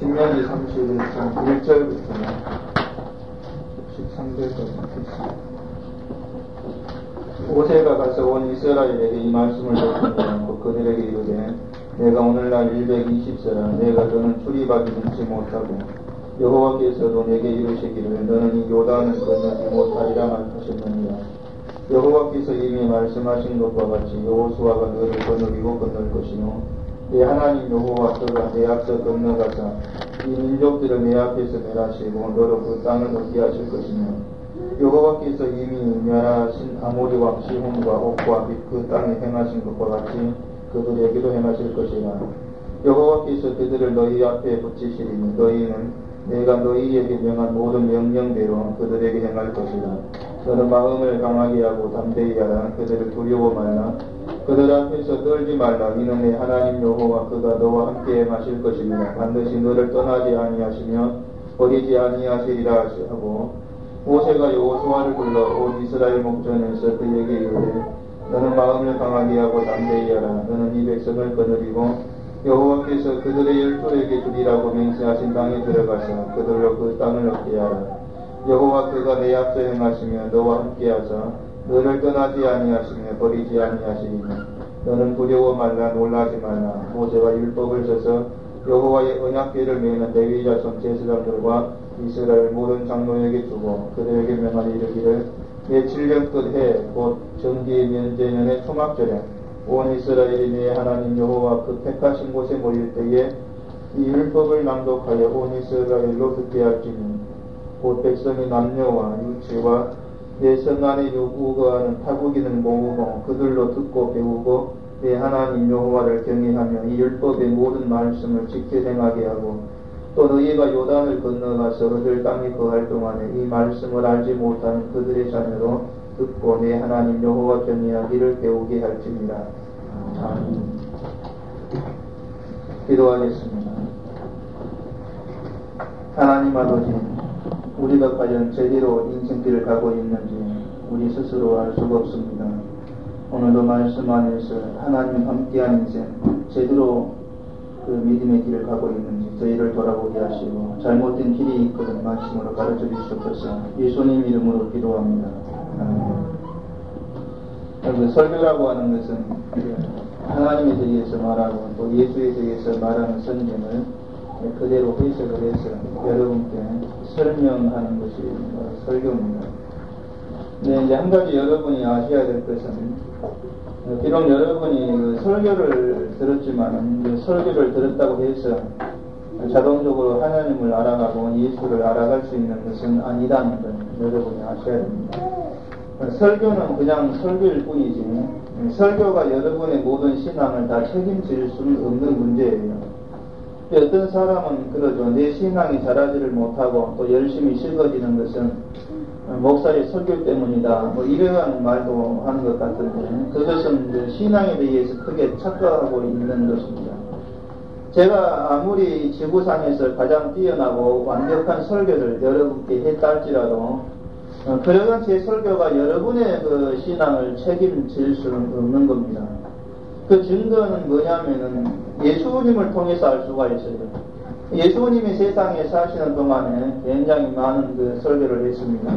신명기 31장 1절부터 13절까지 있습니다. 오새가 가서 온 이스라엘에게 이 말씀을 전하고 그들에게 이르되 내가 오늘날 120세라 내가 너는 출입하기 능치 못하고 여호와께서도 내게 이르시기를 너는 이 요단을 건너지 못하리라 말하셨느니라. 여호와께서 이미 말씀하신 것과 같이 여호수아가 너를 거느리고 건널 것이요 내 하나님 여호와께서 내 앞서 건너가사 이 민족들을 내 앞에서 멸하시고 너로 그 땅을 얻게 하실 것이며 여호와께서 이미 멸하신 아모리 왕 시혼과 옥과 및 그 땅에 행하신 것과 같이 그들에게도 행하실 것이라. 여호와께서 그들을 너희 앞에 붙이시리니 너희는 내가 너희에게 명한 모든 명령대로 그들에게 행할 것이라. 너는 마음을 강하게 하고 담대히 하라. 그들을 두려워 말라. 그들 앞에서 떨지 말라. 이는 내 하나님 여호와 그가 너와 함께 행하실 것이니라. 반드시 너를 떠나지 아니하시며 버리지 아니하시리라 하고 모세가 여호수아를 불러 온 이스라엘 목전에서 그에게 이르되 너는 마음을 강하게 하고 담대히 하라. 너는 이 백성을 거느리고 여호와께서 그들의 열조에게 주리라고 맹세하신 땅에 들어가서 그들로 그 땅을 얻게 하라. 여호와 그가 내 앞서 행하시며 너와 함께하사 너를 떠나지 아니하시며 버리지 아니하시리니 너는 두려워 말라. 놀라지 말라. 모세가 율법을 써서 여호와의 언약궤를 메는 레위 자손 제사장들과 이스라엘 모든 장로에게 주고 그들에게 명하여 이르기를 내 7년 끝 해 곧 정기 면제년의 초막절에 온 이스라엘이 내 하나님 여호와 그 택하신 곳에 모일 때에 이 율법을 낭독하여 온 이스라엘로 듣게 할지니 곧 백성이 남녀와 유치와 내 성안에 우거하는 타국인을 모으고 그들로 듣고 배우고 내 하나님 여호와를 경외하며 이 율법의 모든 말씀을 지켜 행하게 하고 또 너희가 요단을 건너가서 얻을 땅에 거할 동안에 이 말씀을 알지 못하는 그들의 자녀로 듣고 내 하나님 여호와 경외하기를 배우게 할지니라. 아멘. 기도하겠습니다. 하나님 아버지, 우리가 과연 제대로 인생길을 가고 있는지 우리 스스로 알 수가 없습니다. 오늘도 말씀 안에서 하나님 함께한 인생 제대로 그 믿음의 길을 가고 있는지 저희를 돌아보게 하시고 잘못된 길이 있거든 말씀으로 가르쳐 주시옵소서. 예수님 이름으로 기도합니다. 그 설교라고 하는 것은 하나님에 대해서 말하고 또 예수에 대해서 말하는 성경을 그대로 해석을 해서 여러분께 설명하는 것이 설교입니다. 네, 이제 한 가지 여러분이 아셔야 될 것은 비록 여러분이 설교를 들었지만 설교를 들었다고 해서 자동적으로 하나님을 알아가고 예수를 알아갈 수 있는 것은 아니다는 걸 여러분이 아셔야 됩니다. 설교는 그냥 설교일 뿐이지 설교가 여러분의 모든 신앙을 다 책임질 수는 없는 문제예요. 어떤 사람은 그러죠. 내 신앙이 자라지를 못하고 또 열심히 식어지는 것은 목사의 설교 때문이다. 이러한 말도 하는 것 같은데 그것은 신앙에 대해서 크게 착각하고 있는 것입니다. 제가 아무리 지구상에서 가장 뛰어나고 완벽한 설교를 여러분께 했다 할지라도 그러한 제 설교가 여러분의 그 신앙을 책임질 수는 없는 겁니다. 그 증거는 뭐냐면은 예수님을 통해서 알 수가 있어요. 예수님이 세상에 사시는 동안에 굉장히 많은 그 설교를 했습니다.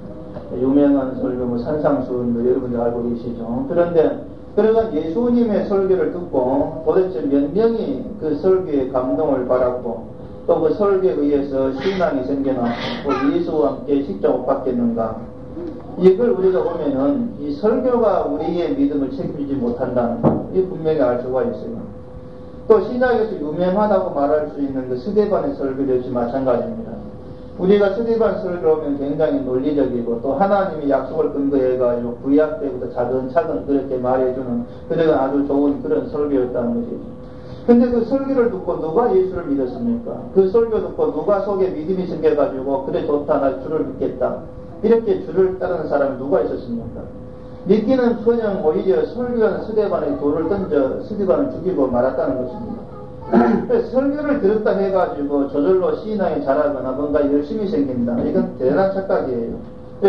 유명한 설교, 산상수훈도 여러분들 알고 계시죠. 그런데 그러한 예수님의 설교를 듣고 도대체 몇 명이 그 설교에 감동을 받았고 또 그 설교에 의해서 신앙이 생겨나고 또 예수와 함께 십자가 받겠는가. 이걸 우리가 보면은 이 설교가 우리의 믿음을 책임지지 못한다는 것, 이 분명히 알 수가 있어요. 또 신약에서 유명하다고 말할 수 있는 그 스데반의 설교 역시 마찬가지입니다. 우리가 스데반 설교하면 굉장히 논리적이고 또 하나님이 약속을 근거해가지고 구약 때부터 차근차근 그렇게 말해주는 그런 아주 좋은 그런 설교였다는 것이죠. 근데 그 설교를 듣고 누가 예수를 믿었습니까? 그 설교 듣고 누가 속에 믿음이 생겨가지고 그래 좋다 나 주를 믿겠다 이렇게 주를 따르는 사람이 누가 있었습니까? 믿기는 그냥 오히려 설교하는 스데반에 돌을 던져 스데반을 죽이고 말았다는 것입니다. 설교를 들었다 해가지고 저절로 신앙이 자라거나 뭔가 열심히 생긴다. 이건 대단한 착각이에요.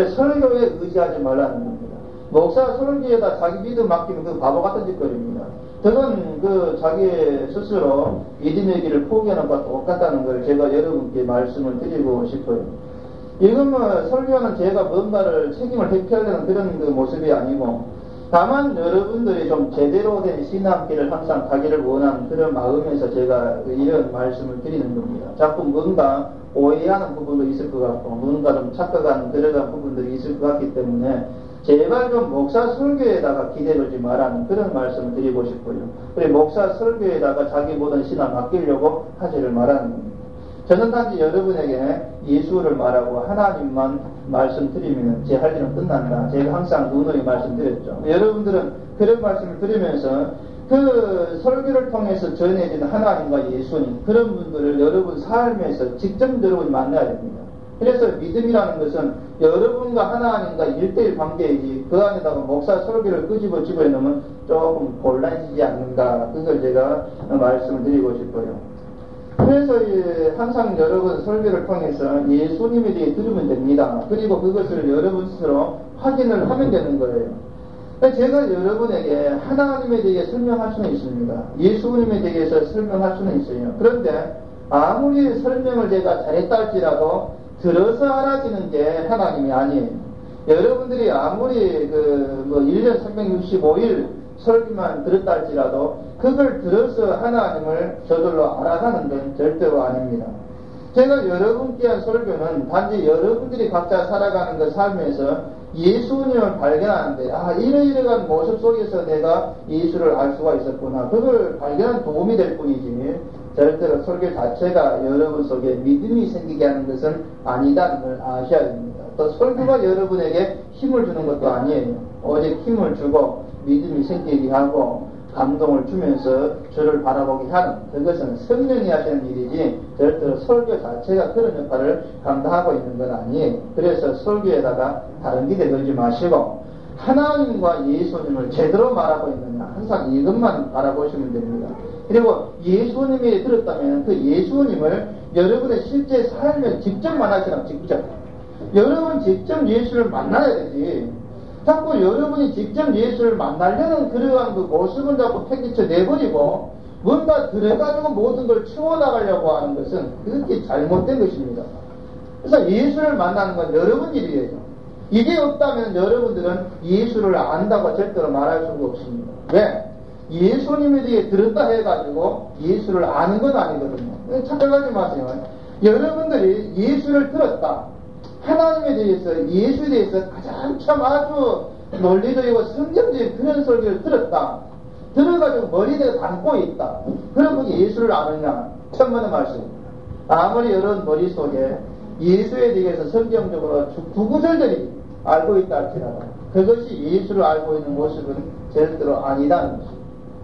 설교에 의지하지 말라는 겁니다. 목사 설교에다 자기 믿음 맡기면 그 바보 같은 짓거리입니다. 저는 자기 스스로 믿음의 길을 포기하는 것과 똑같다는 걸 제가 여러분께 말씀을 드리고 싶어요. 이건 설교하는 제가 뭔가를 책임을 회피하려는 그런 모습이 아니고, 다만 여러분들이 좀 제대로 된 신앙길을 항상 가기를 원하는 그런 마음에서 제가 이런 말씀을 드리는 겁니다. 자꾸 뭔가 오해하는 부분도 있을 것 같고, 뭔가 좀 착각하는 그런 부분들이 있을 것 같기 때문에, 제발 좀 목사 설교에다가 기대하지 말라는 그런 말씀을 드리고 싶어요. 그리고 목사 설교에다가 자기 모든 신앙을 맡기려고 하지를 말라는 겁니다. 저는 단지 여러분에게 예수를 말하고 하나님만 말씀드리면 제 할 일은 끝난다. 제가 항상 누누이 말씀드렸죠. 여러분들은 그런 말씀을 들으면서 그 설교를 통해서 전해지는 하나님과 예수님, 그런 분들을 여러분 삶에서 직접 여러분이 만나야 됩니다. 그래서 믿음이라는 것은 여러분과 하나님과 1:1 관계이지, 그 안에다가 목사 설교를 끄집어 집어넣으면 조금 곤란해지지 않는가, 그걸 제가 말씀을 드리고 싶어요. 그래서 항상 여러분 설교를 통해서 예수님에 대해 들으면 됩니다. 그리고 그것을 여러분 스스로 확인을 하면 되는 거예요. 제가 여러분에게 하나님에 대해 설명할 수는 있습니다. 예수님에 대해서 설명할 수는 있어요. 그런데 아무리 설명을 제가 잘했다 할지라도 들어서 알아지는 게 하나님이 아니에요. 여러분들이 아무리 1년 365일 설교만 들었다 할지라도 그걸 들어서 하나님을 저절로 알아가는 건 절대로 아닙니다. 제가 여러분께 한 설교는 단지 여러분들이 각자 살아가는 그 삶에서 예수님을 발견하는데, 이러이러한 모습 속에서 내가 예수를 알 수가 있었구나, 그걸 발견하는 도움이 될 뿐이지, 절대로 설교 자체가 여러분 속에 믿음이 생기게 하는 것은 아니다는 걸 아셔야 됩니다. 또 설교가 여러분에게 힘을 주는 것도 아니에요. 오직 힘을 주고 믿음이 생기게 하고 감동을 주면서 주를 바라보게 하는, 그것은 성령이 하시는 일이지 절대로 설교 자체가 그런 역할을 감당하고 있는 건 아니에요. 그래서 설교에다가 다른 기대 걸지 마시고 하나님과 예수님을 제대로 말하고 있느냐, 항상 이것만 바라보시면 됩니다. 그리고 예수님이 들었다면 그 예수님을 여러분의 실제 삶에 직접 만나시라면 직접, 여러분 직접 예수를 만나야 되지, 자꾸 여러분이 직접 예수를 만나려는 그러한 그 모습을 자꾸 팽개쳐 내버리고 뭔가 들어가지고 모든 걸 치워나가려고 하는 것은 그렇게 잘못된 것입니다. 그래서 예수를 만나는 건 여러분 일이에요. 이게 없다면 여러분들은 예수를 안다고 절대로 말할 수가 없습니다. 왜? 예수님에 대해 들었다 해가지고 예수를 아는 건 아니거든요. 착각하지 마세요. 여러분들이 예수를 들었다, 하나님에 대해서, 예수에 대해서 가장 참 아주 논리적이고 성경적인 그런 설교를 들었다, 들어가지고 머리에 담고 있다, 그런 분이 예수를 아느냐? 천만의 말씀입니다. 아무리 여러분 머릿속에 예수에 대해서 성경적으로 구구절절히 알고 있다 할지라도 그것이 예수를 알고 있는 모습은 절대로 아니다는 것입니다.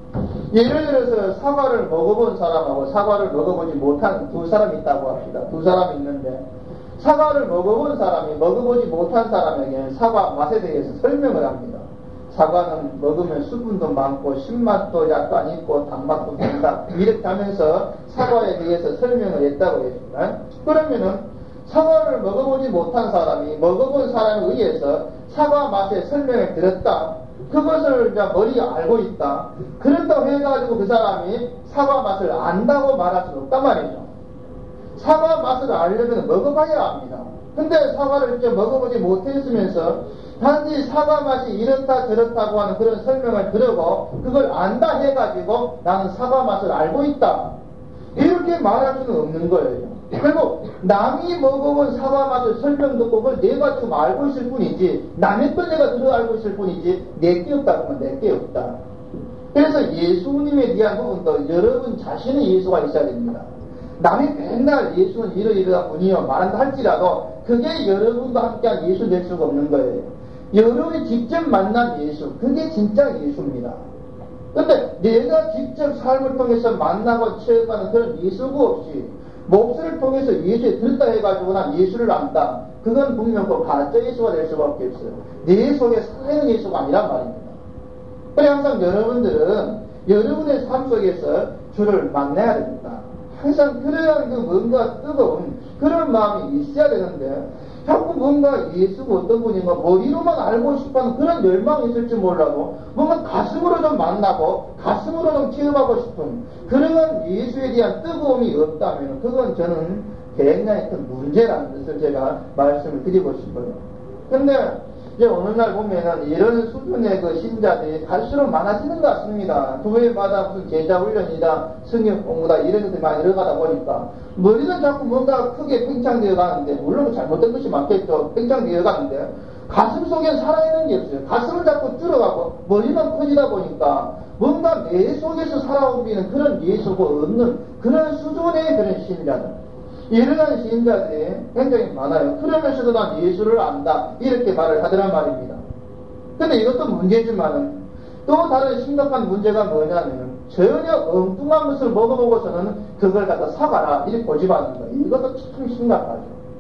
예를 들어서 사과를 먹어본 사람하고 사과를 먹어보지 못한 두 사람이 있다고 합시다. 두 사람이 있는데 사과를 먹어본 사람이 먹어보지 못한 사람에게 사과 맛에 대해서 설명을 합니다. 사과는 먹으면 수분도 많고 신맛도 약간 있고 단맛도 된다, 이렇게 하면서 사과에 대해서 설명을 했다고 했습니다. 그러면은 사과를 먹어보지 못한 사람이 먹어본 사람에 의해서 사과 맛의 설명을 들었다, 그것을 이제 머리에 알고 있다, 그렇다고 해가지고 그 사람이 사과 맛을 안다고 말할 수 없단 말이죠. 사과 맛을 알려면 먹어봐야 합니다. 근데 사과를 이제 먹어보지 못했으면서 단지 사과 맛이 이렇다 저렇다고 하는 그런 설명을 들으고 그걸 안다 해가지고 나는 사과 맛을 알고 있다, 이렇게 말할 수는 없는 거예요. 그리고 남이 먹어본 사과 맛을 설명 듣고 그걸 내가 좀 알고 있을 뿐이지, 남의 걸 내가 들어 알고 있을 뿐이지 내게 없다 그러면 내게 없다. 그래서 예수님에 대한 부분도 여러분 자신의 예수가 있어야 됩니다. 남이 맨날 예수는 이러이러한 분이요 말한다 할지라도 그게 여러분과 함께한 예수 될 수가 없는 거예요. 여러분이 직접 만난 예수, 그게 진짜 예수입니다. 근데 내가 직접 삶을 통해서 만나고 체험하는 그런 예수가 없이 목소리를 통해서 예수에 들었다 해가지고 난 예수를 안다, 그건 분명 그 가짜 예수가 될 수밖에 없어요. 내 속에 살아있는 예수가 아니란 말입니다. 그래 항상 여러분들은 여러분의 삶 속에서 주를 만나야 됩니다. 항상 그러한 그 뭔가 뜨거운 그런 마음이 있어야 되는데 자꾸 뭔가 예수가 어떤 분인가 머리로만 알고 싶어하는 그런 열망이 있을지 몰라도 뭔가 가슴으로 좀 만나고 가슴으로 좀 체험하고 싶은 그런 예수에 대한 뜨거움이 없다면 그건 저는 굉장히 큰 문제라는 것을 제가 말씀을 드리고 싶어요. 근데 이제 어느 날 보면은 이런 수준의 그 신자들이 갈수록 많아지는 것 같습니다. 교회마다 무슨 제자 훈련이다, 성경 공부다 이런 것들이 많이 들어가다 보니까 머리는 자꾸 뭔가 크게 팽창되어 가는데 물론 잘못된 것이 많겠죠. 팽창되어 가는데 가슴 속에 살아있는 게 없어요. 가슴을 자꾸 줄여가고 머리만 커지다 보니까 뭔가 내 속에서 살아오는 그런 예수가 없는 그런 수준의 그런 신자들. 이러한 신자들이 굉장히 많아요. 그러면서도 난 예수를 안다. 이렇게 말을 하더란 말입니다. 근데 이것도 문제지만은 또 다른 심각한 문제가 뭐냐면 전혀 엉뚱한 것을 먹어보고서는 그걸 갖다 사가라. 이렇게 고집하는 거예요. 이것도 참 심각하죠.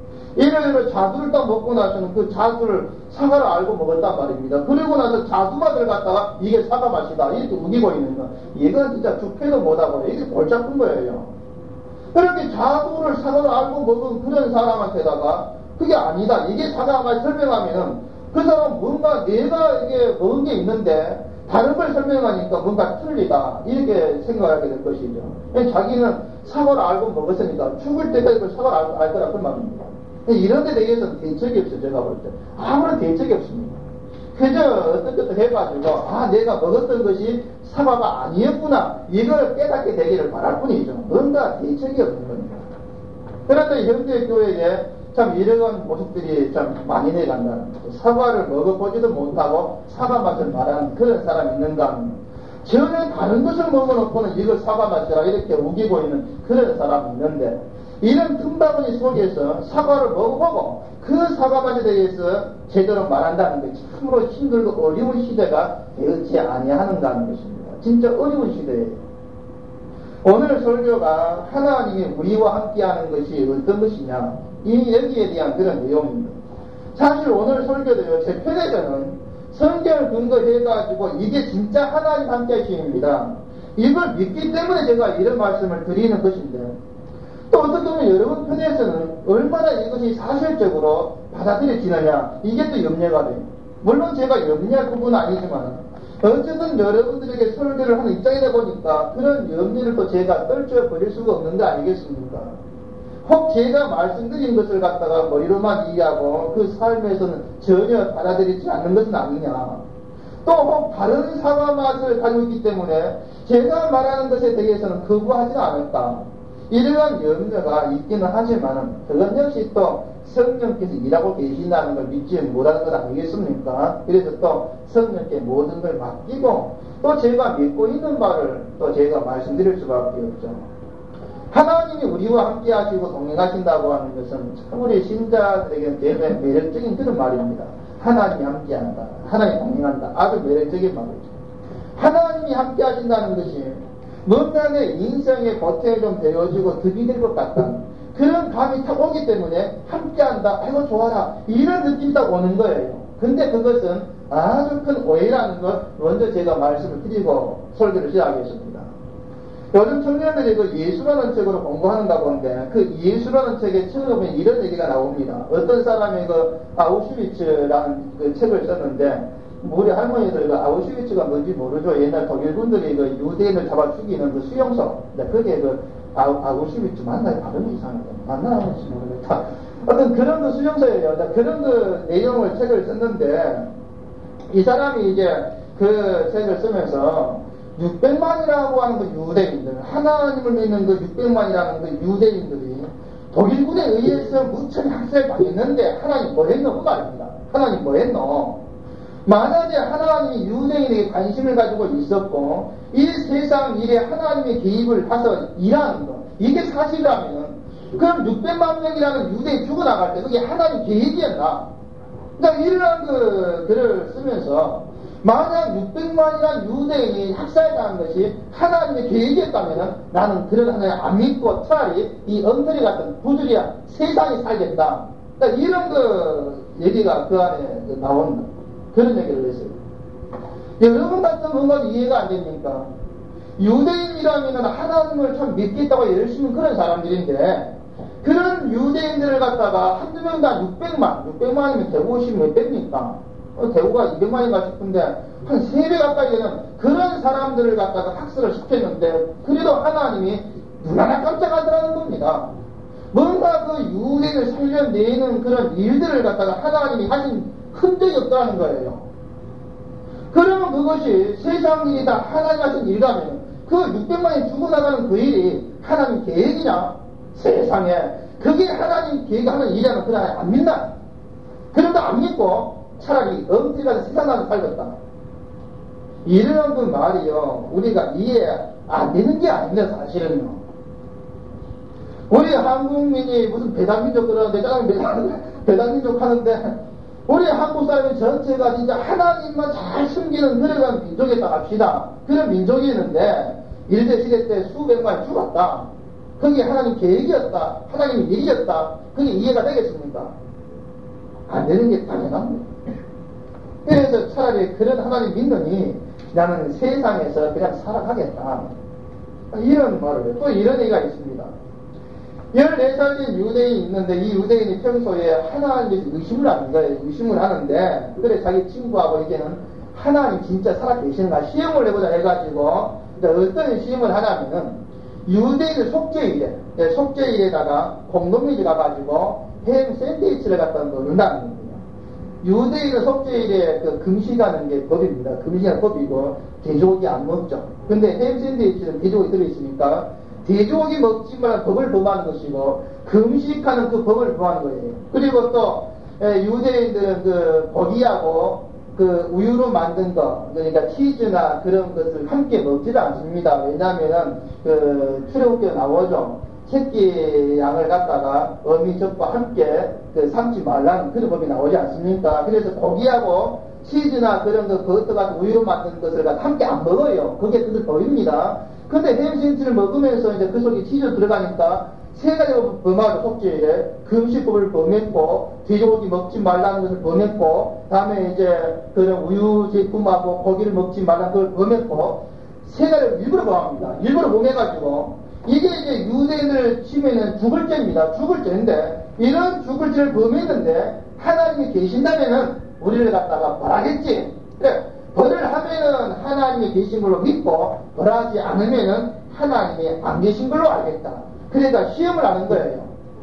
이를 자두를 딱 먹고 나서는 그 자두를 사과를 알고 먹었단 말입니다. 그리고 나서 자두맛을 갖다가 이게 사과 맛이다. 이렇게 우기고 있는 거. 이건 진짜 주패도 못하고 이게 골치 아픈 거예요. 그렇게 자두를 사과를 알고 먹은 그런 사람한테다가 그게 아니다. 이게 사과 맛 설명하면은 그 사람은 뭔가 내가 이게 먹은 게 있는데 다른 걸 설명하니까 뭔가 틀리다. 이렇게 생각하게 될 것이죠. 자기는 사과를 알고 먹었으니까 죽을 때까지 그 사과를 알 거라 그 말입니다. 이런 데 대해서는 대책이 없어요. 제가 볼 때. 아무런 대책이 없습니다. 그저 어떤 것도 해가지고 내가 먹었던 것이 사과가 아니었구나 이걸 깨닫게 되기를 바랄 뿐이죠. 뭔가 대책이 없는 겁니다. 그런데 현대 교회에 참 이런 모습들이 참 많이 내간다는 거죠. 사과를 먹어보지도 못하고 사과 맛을 말하는 그런 사람이 있는가 하면 전혀 다른 것을 먹어놓고는 이걸 사과 맛이라 이렇게 우기고 있는 그런 사람이 있는데 이런 틈바구니 속에서 사과를 먹어보고 그 사과 맛에 대해서 제대로 말한다는 게 참으로 힘들고 어려운 시대가 되었지 아니하는가 하는 것입니다. 진짜 어려운 시대예요. 오늘 설교가 하나님이 우리와 함께하는 것이 어떤 것이냐 이 여기에 대한 그런 내용입니다. 사실 오늘 설교도요 제 편에서는 성경을 근거해가지고 이게 진짜 하나님 함께하심입니다. 이걸 믿기 때문에 제가 이런 말씀을 드리는 것인데 또 어떻게 보면 여러분 편에서는 얼마나 이것이 사실적으로 받아들여지느냐 이게 또 염려가 돼요. 물론 제가 염려할 부분은 아니지만 어쨌든 여러분들에게 설교를 하는 입장이다 보니까 그런 염려를 또 제가 떨쳐버릴 수가 없는 거 아니겠습니까? 혹 제가 말씀드린 것을 갖다가 머리로만 이해하고 그 삶에서는 전혀 받아들이지 않는 것은 아니냐. 또 혹 다른 사과 맛을 가지고 있기 때문에 제가 말하는 것에 대해서는 거부하지 않을까. 이러한 염려가 있기는 하지만 그건 역시 또 성령께서 일하고 계신다는 걸 믿지 못하는 것 아니겠습니까? 그래서 또 성령께 모든 걸 맡기고 또 제가 믿고 있는 바를 또 제가 말씀드릴 수밖에 없죠. 하나님이 우리와 함께 하시고 동행하신다고 하는 것은 참 우리 신자들에게는 대단히 매력적인 그런 말입니다. 하나님이 함께 한다. 하나님이 동행한다. 아주 매력적인 말이죠. 하나님이 함께 하신다는 것이 뭔가 내 인생의 보태에 좀 되어지고 득이 될 것 같다. 그런 감이 딱 오기 때문에 함께한다. 아이고 좋아라. 이런 느낌이 딱 오는 거예요. 근데 그것은 아주 큰 오해라는 것 먼저 제가 말씀을 드리고 설교를 시작하겠습니다. 요즘 청년들이 그 예수라는 책으로 공부하는가 본데 그 예수라는 책에 처음에 보면 이런 얘기가 나옵니다. 어떤 사람이 그 아우슈비츠라는 그 책을 썼는데 우리 할머니들 그 아우슈비츠가 뭔지 모르죠. 옛날 독일군들이 그 유대인을 잡아 죽이는 그 수용소. 그게 그 아우슈비츠 맞나요? 발음이 이상하다. 맞나는지 모르겠다. 어떤 그런 그 수용소예요. 그런 그 내용을 책을 썼는데 이 사람이 이제 그 책을 쓰면서 600만이라고 하는 그 유대인들, 하나님을 믿는 그 600만이라는 그 유대인들이 독일군에 의해서 무척 학살을 당했는데 하나님 뭐 했노? 그 말입니다. 하나님 뭐 했노? 만약에 하나님이 유대인에게 관심을 가지고 있었고 이 세상 일에 하나님의 개입을 해서 일하는 것 이게 사실이라면 그럼 600만 명이라는 유대인이 죽어나갈 때 그게 하나님 계획이었나? 그러니까 이런 그 글을 쓰면서 만약 600만이라는 유대인이 학살당한 것이 하나님의 계획이었다면 나는 그런 하나님 안 믿고 차라리 이 엉터리 같은 부주의한 세상에 살겠다. 그러니까 이런 그 얘기가 그 안에 나온다. 그런 얘기를 했어요. 여러분 같은 뭔가 이해가 안 됩니까? 유대인이라면 하나님을 참 믿겠다고 열심히 그런 사람들인데 그런 유대인들을 갖다가 한두 명당 600만이면 대구 오시면 몇 배입니까? 대구가 200만인가 싶은데 한 3배 가까이 되는 그런 사람들을 갖다가 학살을 시켰는데 그래도 하나님이 누나나 깜짝하더라는 겁니다. 뭔가 그 유대인을 살려내는 그런 일들을 갖다가 하나님이 하신 흔적이 없다는 거예요. 그러면 그것이 세상 일이 다 하나님 하신 일이라면 그 600만이 죽어나가는 그 일이 하나님 계획이냐? 세상에 그게 하나님 계획하는 일이라면 그 하나님 안 믿나? 그런데 안 믿고 차라리 엉터리가 세상을 살겠다. 이런 그 말이요 우리가 이해 안 되는 게 아닙니다. 사실은요. 우리 한국민이 무슨 배당민족 그러는데 배당민족 하는데 우리 한국 사람이 전체가 진짜 하나님만 잘 숨기는 그런 민족이었다 합시다. 그런 민족이 있는데 일제시대 때 수백만 죽었다. 그게 하나님 계획이었다. 하나님 일이었다. 그게 이해가 되겠습니까? 안 되는 게 당연합니다. 그래서 차라리 그런 하나님 믿느니 나는 세상에서 그냥 살아가겠다. 이런 말을 해요. 또 이런 얘기가 있습니다. 14살인 유대인이 있는데 이 유대인이 평소에 하나님에 의심을 하는 거예요. 의심을 하는데 그래 자기 친구하고 이제는 하나님 진짜 살아계시는가 시험을 해보자 해가지고 어떤 시험을 하냐면은 유대인의 속죄일에다가 공동묘지 가가지고 햄 샌드위치를 갖다 넣는다는 겁니다. 유대인의 속죄일에 그 금식하는 게 법입니다. 금식하는 법이고 돼지고기 안 먹죠. 근데 햄 샌드위치는 돼지고기 들어있으니까 돼지고기 먹지 말라는 법을 범하는 것이고 금식하는 그 법을 범하는 거예요. 그리고 또 유대인들은 그 고기하고 그 우유로 만든 거 그러니까 치즈나 그런 것을 함께 먹지도 않습니다. 왜냐하면은 그 출애굽기에 나오죠. 새끼 양을 갖다가 어미 젖과 함께 그 삶지 말라는 그런 법이 나오지 않습니까? 그래서 고기하고 치즈나 그런 거 그것도 같은 우유로 만든 것을 함께 안 먹어요. 그게 그들 법입니다. 근데 햄신치를 먹으면서 이제 그 속에 치즈 들어가니까 세 가지 범하죠. 속죄일에 금식법을 범했고 돼지고기 먹지 말라는 것을 범했고 다음에 이제 그런 우유 제품하고 고기를 먹지 말라는 걸 범했고 세 가지를 일부러 범합니다. 일부러 범해가지고 이게 이제 유대인을 치면은 죽을 죄입니다. 죽을 죄인데 이런 죽을 죄를 범했는데 하나님이 계신다면은 우리를 갖다가 벌하겠지. 그래. 벌을 하면은 하나님이 계신 걸로 믿고 벌하지 않으면은 하나님이 안 계신 걸로 알겠다. 그러니까 시험을 하는 거예요.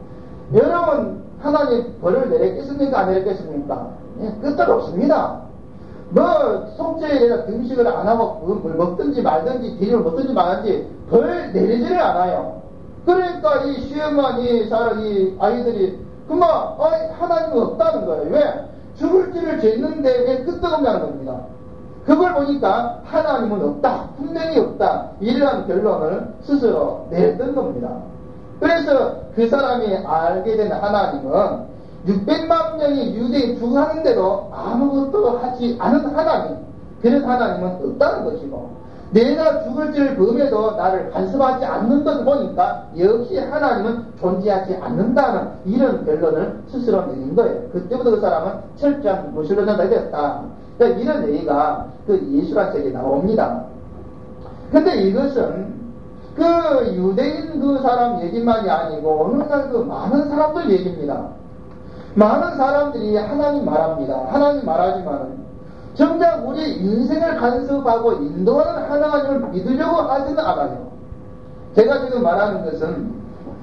여러분 하나님 벌을 내렸겠습니까? 안 내렸겠습니까? 끄떡없습니다. 뭐 속죄일에다 금식을 안 하고 뭘 먹든지 말든지 비료를 먹든지 말든지 벌 내리지를 않아요. 그러니까 이 시험한 이 아이들이 그만 하나님은 없다는 거예요. 왜? 죽을 죄를 쟀는데 왜 끄떡없냐는 겁니다. 그걸 보니까 하나님은 없다. 분명히 없다. 이러한 결론을 스스로 내렸던 겁니다. 그래서 그 사람이 알게 된 하나님은 600만 명이 유대인 죽어하는데도 아무것도 하지 않은 하나님. 그런 하나님은 없다는 것이고 내가 죽을 죄를 범해도 나를 간섭하지 않는 것 보니까 역시 하나님은 존재하지 않는다는 이런 결론을 스스로 내린 거예요. 그때부터 그 사람은 철저한 무신론자가 되었다. 그러니까 이런 얘기가 그 예수란 책에 나옵니다. 근데 이것은 그 유대인 그 사람 얘기만이 아니고 오늘날 그 많은 사람들 얘기입니다. 많은 사람들이 하나님 말합니다. 하나님 말하지만 정작 우리 인생을 간섭하고 인도하는 하나님을 믿으려고 하지는 않아요. 제가 지금 말하는 것은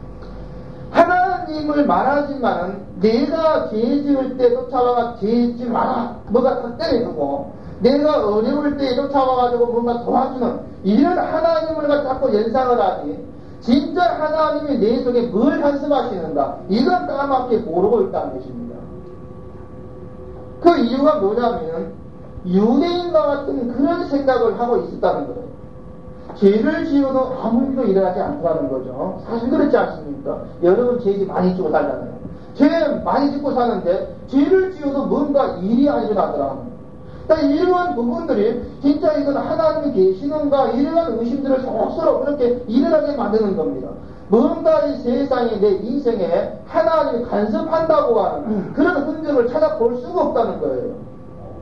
하나님을 말하지만은 내가 죄 지을 때 쫓아와가 죄 짓지 마라 뭐가 다 때려주고 내가 어려울 때 쫓아와가지고 뭔가 도와주는 이런 하나님을 자꾸 연상을 하지 진짜 하나님이 내 속에 뭘 간섭하시는가 이건 까맣게 모르고 있다는 것입니다. 그 이유가 뭐냐면 유대인과 같은 그런 생각을 하고 있었다는 거예요. 죄를 지어도 아무 일도 일어나지 않더라는 거죠. 사실 그렇지 않습니까? 여러분 죄지 많이 짓고 살잖아요. 죄 많이 짓고 사는데 죄를 지어도 뭔가 일이 안 일어나더라고요. 그러니까 이러한 부분들이 진짜 이건 하나님이 계시는가 이러한 의심들을 속으로 그렇게 일어나게 만드는 겁니다. 뭔가 이 세상에 내 인생에 하나님이 간섭한다고 하는 그런 흔적을 찾아볼 수가 없다는 거예요.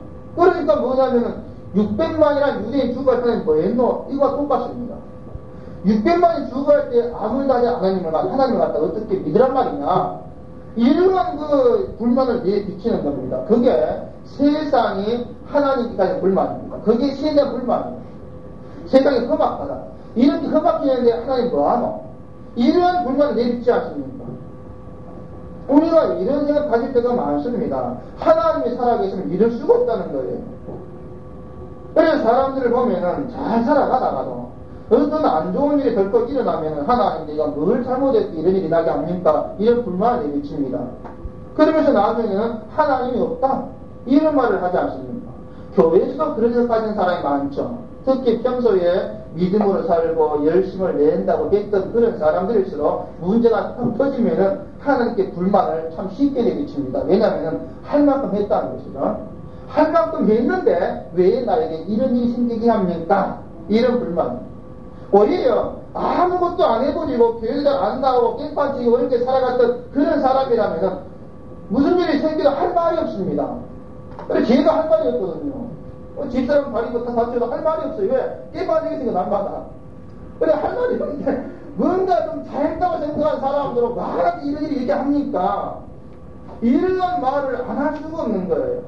그러니까 뭐냐면은 600만이라는 유대인 죽을 때는 뭐했노? 이거와 똑같습니다. 600만이 죽어갈 때 아무리 다지 하나님을 갖다 어떻게 믿으란 말이냐. 이러한 그 불만을 내비치는 겁니다. 그게 세상이 하나님께까지 불만입니다. 그게 세상 불만입니다. 세상이 험악하다. 이렇게 험악해는데 하나님 뭐하노? 이러한 불만을 내비치지 않습니까? 우리가 이런 생각 가질 때가 많습니다. 하나님이 살아계시면 이럴 수가 없다는 거예요. 그래서 사람들을 보면은 잘 살아가다가도 어떤 안 좋은 일이 덜컥 일어나면 하나님 내가 뭘 잘못했고 이런 일이 나게 합니까? 이런 불만을 내비칩니다. 그러면서 나중에는 하나님이 없다. 이런 말을 하지 않습니까? 교회에서도 그런 생각 가진 사람이 많죠. 특히 평소에 믿음으로 살고 열심을 낸다고 했던 그런 사람들일수록 문제가 툭 터지면은 하나님께 불만을 참 쉽게 내비칩니다. 왜냐하면 할 만큼 했다는 것이죠. 할 만큼 했는데 왜 나에게 이런 일이 생기게 합니까? 이런 불만. 오히려 아무것도 안 해버리고 교회도 안 나오고 깽판치고 이렇게 살아갔던 그런 사람이라면 무슨 일이 생겨도 할 말이 없습니다. 그래서 제가 할 말이 없거든요. 집사람 다리고 다 다쳐도 할 말이 없어요. 왜? 깽판치게 생겨 남마다. 그래 할 말이 없는데 뭔가 좀 잘했다고 생각한 사람들은 말하지 이런 일이 이렇게 합니까? 이런 말을 안 할 수가 없는 거예요.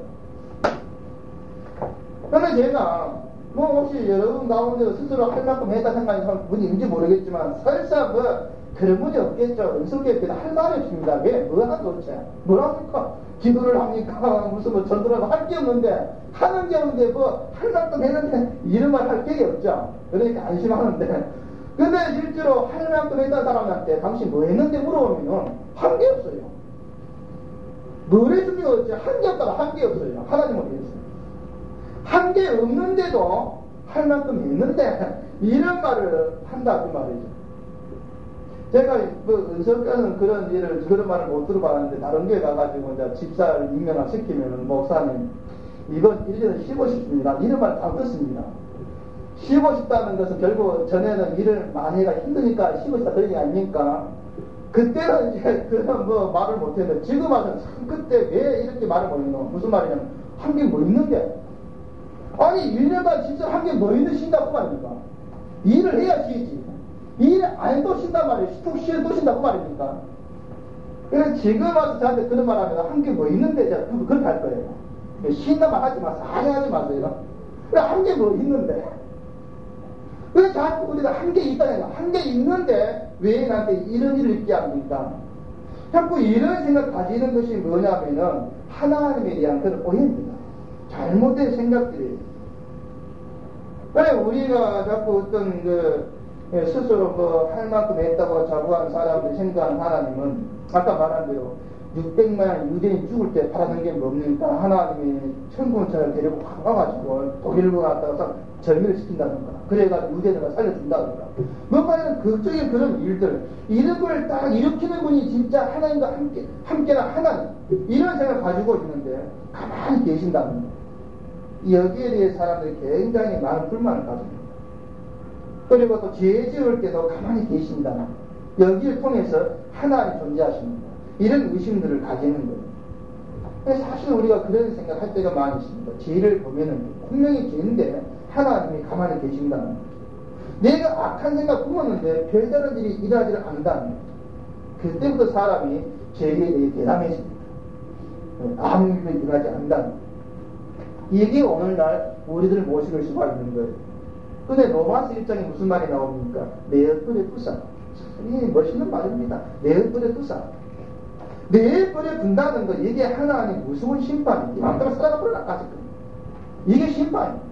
그런데 제가 혹시 여러분 가운데서 스스로 할 만큼 했다 생각하는 분이 있는지 모르겠지만 설사 그런 분이 없겠죠. 은숙이한테는 할 말이 없습니다. 왜? 뭐하나 도대체? 뭘 합니까? 기도를 합니까? 무슨 전도라도 할 게 없는데 하는 게 없는데 할 만큼 했는데 이런 말 할 게 없죠. 그러니까 안심하는데 근데 실제로 할 만큼 했던 사람한테 당신 뭐 했는데 물어보면 한 게 없어요. 뭘 했습니까? 한 게 없다가 한 게 없어요. 하나님을 위해서. 한 게 없는데도 할 만큼 했는데 이런 말을 한다 그 말이죠. 제가 은석가는 그런 말을 못 들어봤는데 다른 교회 가가지고 이제 집사를 임명을 시키면은 목사님 이건 1년을 쉬고 싶습니다. 이런 말 다 듣습니다. 쉬고 싶다는 것은 결국 전에는 일을 많이 해가 힘드니까 쉬고 싶다 그런 얘기 아닙니까? 그때는 이제 그런 말을 못했는데 지금 와서는 그때 왜 이렇게 말을 못했노? 무슨 말이냐면 한 게 뭐 있는데 아니 1년간 진짜 한 게 뭐 있는 쉰다고 말입니까? 일을 해야 쉬지. 일 안 해도 쉰단 말이에요. 푹 쉬어도 쉰다고 말입니까? 그래서 지금 와서 저한테 그런 말 하면 한 게 뭐 있는데 제가 그렇게 할 거예요. 쉰다 말 하지 마세요. 아예 하지 마세요. 그래 한 게 뭐 있는데 왜 자꾸 우리가 한 게 있다니까 한 게 있는데 왜 나한테 이런 일을 있게 합니까? 자꾸 이런 생각 가지는 것이 뭐냐면은 하나님에 대한 그런 오해입니다. 잘못된 생각들이에요. 그래 우리가 자꾸 어떤 스스로 할 만큼 했다고 자부하는 사람들이 생각하는 하나님은 아까 말한 대로 600만 유대인 죽을 때 바라는 게 뭡니까? 하나님이 천군천을 데리고 가가지고 독일로 갔다가 절멸을 시킨다든가 그래가지고 유대인을 살려준다든가 뭔가 이런 극적인 그런 일들 이런 걸 딱 일으키는 분이 진짜 하나님과 함께나 하나님 이런 생각을 가지고 있는데 가만히 계신다는 거 여기에 대해 사람들이 굉장히 많은 불만을 가집니다. 그리고 또 죄 지을 때도 가만히 계신다는 거 여기를 통해서 하나님이 존재하십니다. 이런 의심들을 가지는 거예요. 사실 우리가 그런 생각할 때가 많이 있습니다. 죄를 보면은 분명히 죄인데 하나님이 가만히 계신다는 거죠. 내가 악한 생각 품었는데 별다른 일이 일어나지를 않는다는 거죠. 그때부터 사람이 죄에 대해 대담해집니다. 아무 일도 일어나지 않는다는 거죠. 이게 오늘날 우리들을 모시고 수가 있는 거예요. 근데 로마서 1장에 무슨 말이 나옵니까? 내 엇불에 두사. 이 멋있는 말입니다. 내 엇불에 두사. 내 엇불에 둔다는 거 이게 하나님 무서운 심판이지. 마음대로 살아가 버려라 까짓 거. 이게 심판이에요.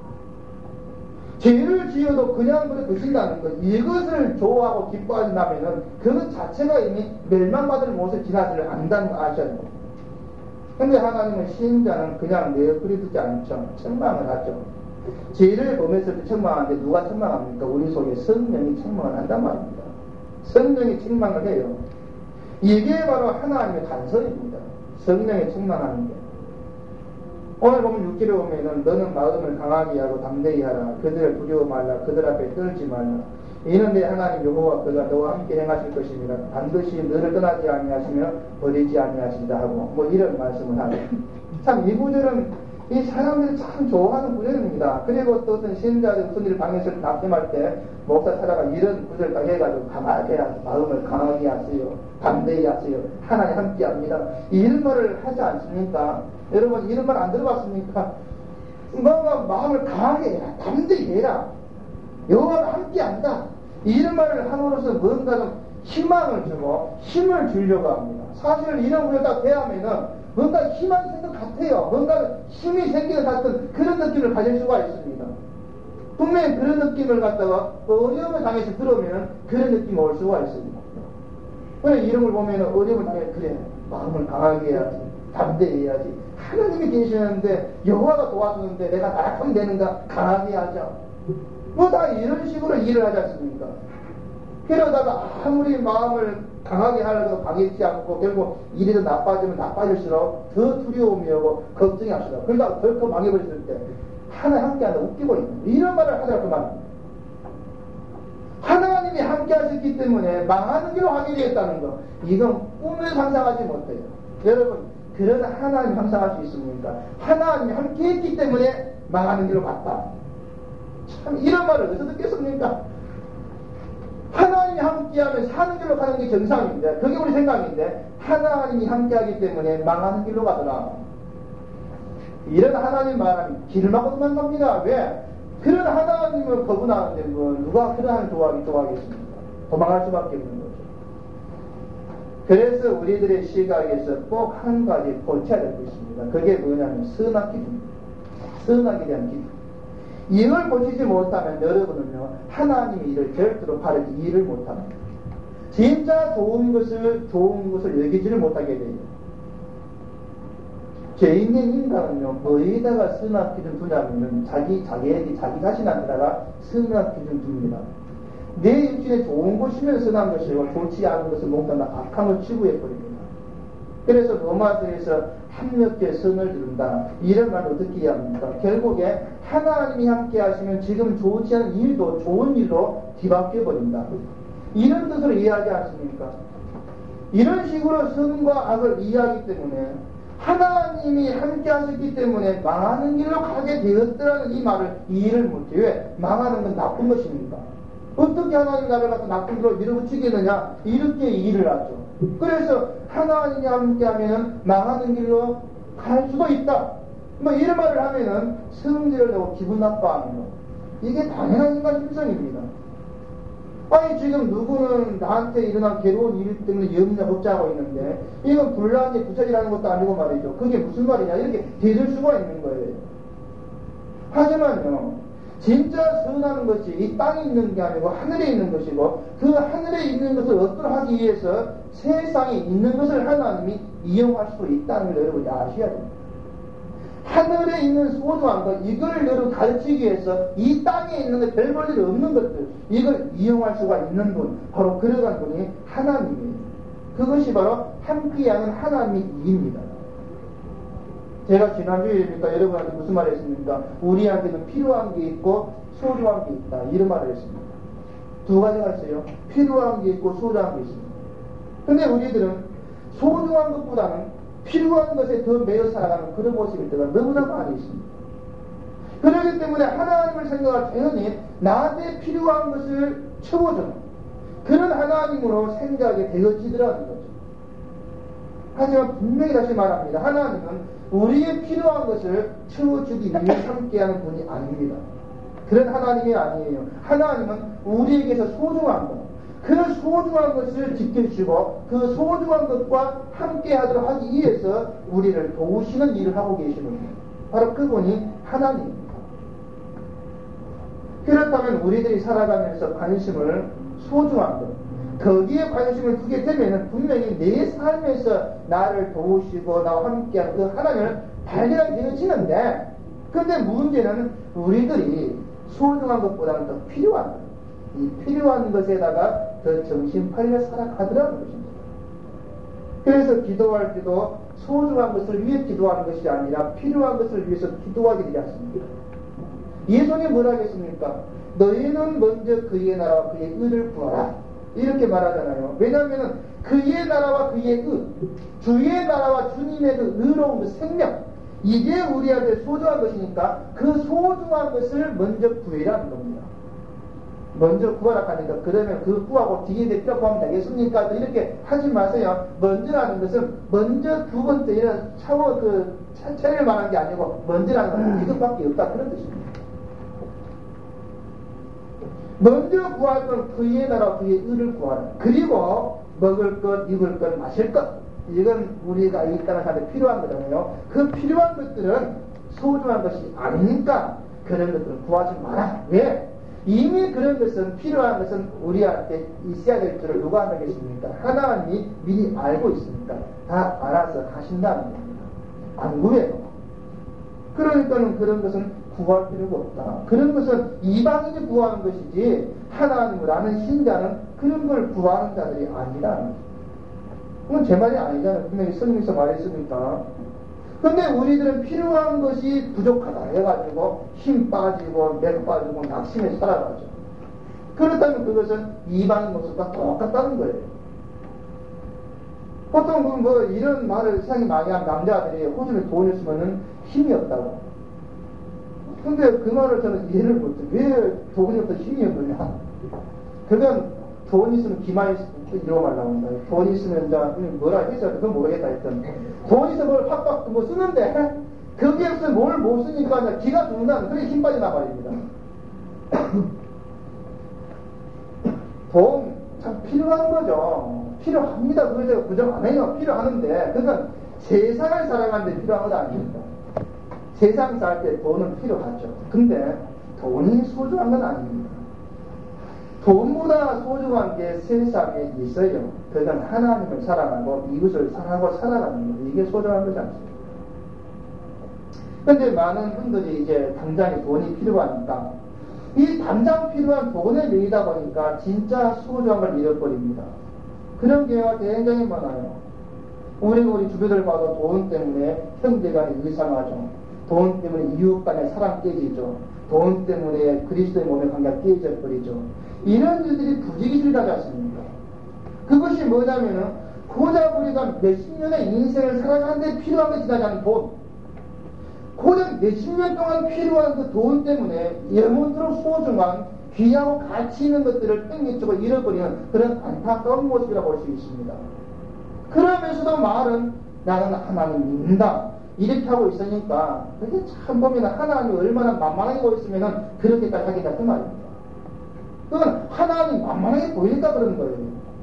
죄를 지어도 그냥 그래 두신다는 것 이것을 좋아하고 기뻐하신다면은 그것 자체가 이미 멸망받을 못을 지나지를 않는다는 걸 아셔야 됩니다. 근데 하나님은 신자는 그냥 내어버려 두지 않죠. 책망을 하죠. 죄를 범했을 때 책망하는데 누가 책망합니까? 우리 속에 성령이 책망을 한단 말입니다. 성령이 책망을 해요. 이게 바로 하나님의 간섭입니다. 성령이 책망하는 게. 오늘 보면 6절에 보면은 너는 마음을 강하게 하고 담대히 하라. 그들을 두려워 말라. 그들 앞에 떨지 말라. 이는 내 하나님 여호와 그가 너와 함께 행하실 것입니다. 반드시 너를 떠나지 아니하시며 버리지 아니하신다 하고 이런 말씀을 하죠. 참 이 구절은 이 사람들이 참 좋아하는 구절입니다. 그리고 또 어떤 신자들 무슨 일을 당해서 납땜할 때 목사 사라가 이런 구절 딱 해가지고 강하게 하세요. 마음을 강하게 하세요. 담대히 하세요. 하나님 함께 합니다. 이런 말을 하지 않습니까? 여러분 이런 말 안 들어봤습니까? 뭔가 마음을 강하게 해라. 담대히 해라. 여호와가 함께 한다. 이런 말을 함으로써 뭔가 좀 희망을 주고 힘을 주려고 합니다. 사실 이런 구절 딱 대하면은 뭔가 희망이 생길 것 같아요. 뭔가 힘이 생기는 같은 그런 느낌을 가질 수가 있습니다. 분명히 그런 느낌을 갖다가 어려움을 당해서 들으면 그런 느낌이 올 수가 있습니다. 그래 이런 걸 보면 어려움을 당해 그래 마음을 강하게 해야지 담대히 해야지 하나님이 계시는데 여호와가 도와주는데 내가 나락하면 되는가 강하게 하자. 뭐 다 이런 식으로 일을 하지 않습니까? 그러다가 아무리 마음을 강하게 하려고 강해지지 않고 결국 일이 더 나빠지면 나빠질수록 더 두려움이 오고 걱정이 하시다. 그러다가 덜컥 망해버렸을 때 하나님 함께한다 웃기고 있는 이런 말을 하더라고 말입니다. 하나님이 함께 하셨기 때문에 망하는 길로 가게 되었다는 거 이건 꿈을 상상하지 못해요. 여러분 그런 하나님 상상할 수 있습니까? 하나님이 함께 했기 때문에 망하는 길로 갔다. 참 이런 말을 어디서 듣겠습니까? 하나님이 함께하면 사는 길로 가는 게 정상인데 그게 우리 생각인데 하나님이 함께하기 때문에 망하는 길로 가더라. 이런 하나님 말하면 길을 막고 도망갑니다. 왜? 그런 하나님을 거부하는데 뭐 누가 그런 하나님 좋아하겠습니까? 도망갈 수밖에 없는 거죠. 그래서 우리들의 시각에서 꼭 한 가지 고쳐야 될 게 있습니다. 그게 뭐냐면 선악 기준입니다. 선악에 대한 기준. 이걸 고치지 못하면 여러분은요 하나님의 일을 절대로 바르게 일을 못합니다. 진짜 좋은 것을 여기지를 못하게 돼요. 죄 있는 인간은요 뭐에다가 선악 기준 두냐면 자기 자신한테다가 선악 기준 둡니다. 내 입술에 좋은 것이면 선한 것이고 좋지 않은 것을 먹다가 악한 걸 치부해버립니다. 그래서 로마서에서 합력해 선을 두른다. 이런 말을 어떻게 해야 합니까? 결국에 하나님이 함께 하시면 지금 좋지 않은 일도 좋은 일로 뒤바뀌어버린다. 이런 뜻으로 이해하지 않습니까? 이런 식으로 선과 악을 이해하기 때문에 하나님이 함께 하셨기 때문에 망하는 길로 가게 되었다는 이 말을 이해를 못해요. 왜? 망하는 건 나쁜 것입니까? 어떻게 하나님 나를 갖다 나쁜 길로 밀어붙이겠느냐? 이렇게 이해를 하죠. 그래서 하나님이 함께 하면 망하는 길로 갈 수도 있다. 뭐 이런 말을 하면은 성질을 내고 기분 나빠하는 거. 이게 당연한 인간 심성입니다. 아니 지금 누구는 나한테 일어난 괴로운 일 때문에 염려 걱정하고 있는데 이건 불난의 부처리라는 것도 아니고 말이죠. 그게 무슨 말이냐 이렇게 대들 수가 있는 거예요. 하지만요 진짜 선하는 것이 이 땅에 있는 게 아니고 하늘에 있는 것이고 그 하늘에 있는 것을 얻도록하기 위해서 세상에 있는 것을 하나님이 이용할 수 있다는 걸 여러분이 아셔야 됩니다. 하늘에 있는 소중한 것 이걸 여러분 가르치기 위해서 이 땅에 있는 것 별 볼 일 없는 것들 이걸 이용할 수가 있는 분 바로 그러한 분이 하나님이에요. 그것이 바로 함께하는 하나님의 일입니다. 제가 지난주에니까 여러분한테 무슨 말을 했습니까? 우리한테는 필요한 게 있고 소중한 게 있다. 이런 말을 했습니다. 두 가지가 있어요. 필요한 게 있고 소중한 게 있습니다. 근데 우리들은 소중한 것보다는 필요한 것에 더 매여 살아가는 그런 모습일 때가 너무나 많이 있습니다. 그렇기 때문에 하나님을 생각할 당연히 나한테 필요한 것을 채워주는 그런 하나님으로 생각이 되어지더라는 거죠. 하지만 분명히 다시 말합니다. 하나님은 우리의 필요한 것을 채워주기 위해 함께하는 분이 아닙니다. 그런 하나님이 아니에요. 하나님은 우리에게서 소중한 것, 그 소중한 것을 지켜주시고 그 소중한 것과 함께하도록 하기 위해서 우리를 도우시는 일을 하고 계시는 분이에요. 바로 그분이 하나님입니다. 그렇다면 우리들이 살아가면서 관심을 소중한 것, 거기에 관심을 두게 되면 분명히 내 삶에서 나를 도우시고 나와 함께하는 그 하나님을 발견하게 되어지는데 근데 문제는 우리들이 소중한 것보다는 더 필요한 것, 이 필요한 것에다가 더 정신 팔려 살아가더라는 것입니다. 그래서 기도할 때도 소중한 것을 위해 기도하는 것이 아니라 필요한 것을 위해서 기도하게 되지 않습니까? 예수님이 뭐라 하겠습니까? 너희는 먼저 그의 나라와 그의 의를 구하라. 이렇게 말하잖아요. 왜냐하면 그의 나라와 그의 의, 주의 나라와 주님의 그 의로운 그 생명, 이게 우리한테 소중한 것이니까 그 소중한 것을 먼저 구해라는 겁니다. 먼저 구하라 하니까 그러면 그 구하고 뒤에 필요 구하면 되겠습니까? 이렇게 하지 마세요. 먼저라는 것은 먼저 두 번째 이런 차례를 말하는 게 아니고 먼저라는 것은 이것밖에 없다 그런 뜻입니다. 먼저 구할 건 그의 나라 그의 의를 구하라. 그리고 먹을 것, 입을 것, 마실 것 이건 우리가 이 땅을 사는데 필요한 거잖아요. 그 필요한 것들은 소중한 것이 아니니까 그런 것들은 구하지 마라. 왜? 이미 그런 것은 필요한 것은 우리한테 있어야 될 줄을 누가 알겠습니까? 하나님이 미리 알고 있으니까 다 알아서 하신다는 겁니다. 안 구해도. 그러니까는 그런 것은 구할 필요가 없다. 그런 것은 이방인이 구하는 것이지 하나님을 아는 신자는 그런 걸 구하는 자들이 아니라는 거죠. 그건 제 말이 아니잖아요. 분명히 성경에서 말했으니까. 근데 우리들은 필요한 것이 부족하다 해가지고 힘 빠지고 맥 빠지고 낙심해 살아가죠. 그렇다면 그것은 이방인 모습과 똑같다는 거예요. 보통 뭐 이런 말을 세상에 많이 하는 남자들이 호주에 돈 있으면은 힘이 없다고. 근데 그 말을 저는 이해를 못해. 왜 돈이 없어 힘이 없느냐. 그건 돈 있으면 기만이 이러고 말 나온다. 돈 있으면 이제 뭐라 해서 그건 모르겠다 했던. 돈 있으면 뭘 팍팍 뭐 쓰는데 거기에서 뭘 못 쓰니까 이제 기가 죽는다. 그래 힘 빠진단 말입니다. 돈 참 필요한 거죠. 필요합니다. 그걸 제가 부정 안 해요. 필요하는데 그건 세상을 살아가는데 필요한 건 아닙니다. 세상 살 때 돈은 필요하죠. 근데 돈이 소중한 건 아닙니다. 돈보다 소중한 게 세상에 있어요. 그건 하나님을 사랑하고 이웃을 사랑하고 살아가는 거. 이게 소중한 거지 않습니까? 근데 많은 분들이 이제 당장에 돈이 필요하니까 이 당장 필요한 돈에 매이다 보니까 진짜 소중한 걸 잃어버립니다. 그런 경우가 굉장히 많아요. 우리 주변을 봐도 돈 때문에 형제간에 의상하죠. 돈 때문에 이웃 간의 사랑 깨지죠. 돈 때문에 그리스도의 몸의 관계가 깨져 버리죠. 이런 일들이 부지기를 가지 않습니까? 그것이 뭐냐면은 고작 우리가 몇십 년의 인생을 살아가는데 필요한 게 지나지 않은 돈. 고작 몇십 년 동안 필요한 그 돈 때문에 영원토록 소중한 귀하고 가치 있는 것들을 땡겨주고 잃어버리는 그런 안타까운 모습이라고 볼 수 있습니다. 그러면서도 말은 나는 하나님 믿는다. 이렇게 하고 있으니까 그게 참 보면 하나님이 얼마나 만만하게 보였으면 그렇게까지 하겠다 그 말입니다. 그건 하나님 만만하게 보이니까 그런 거예요.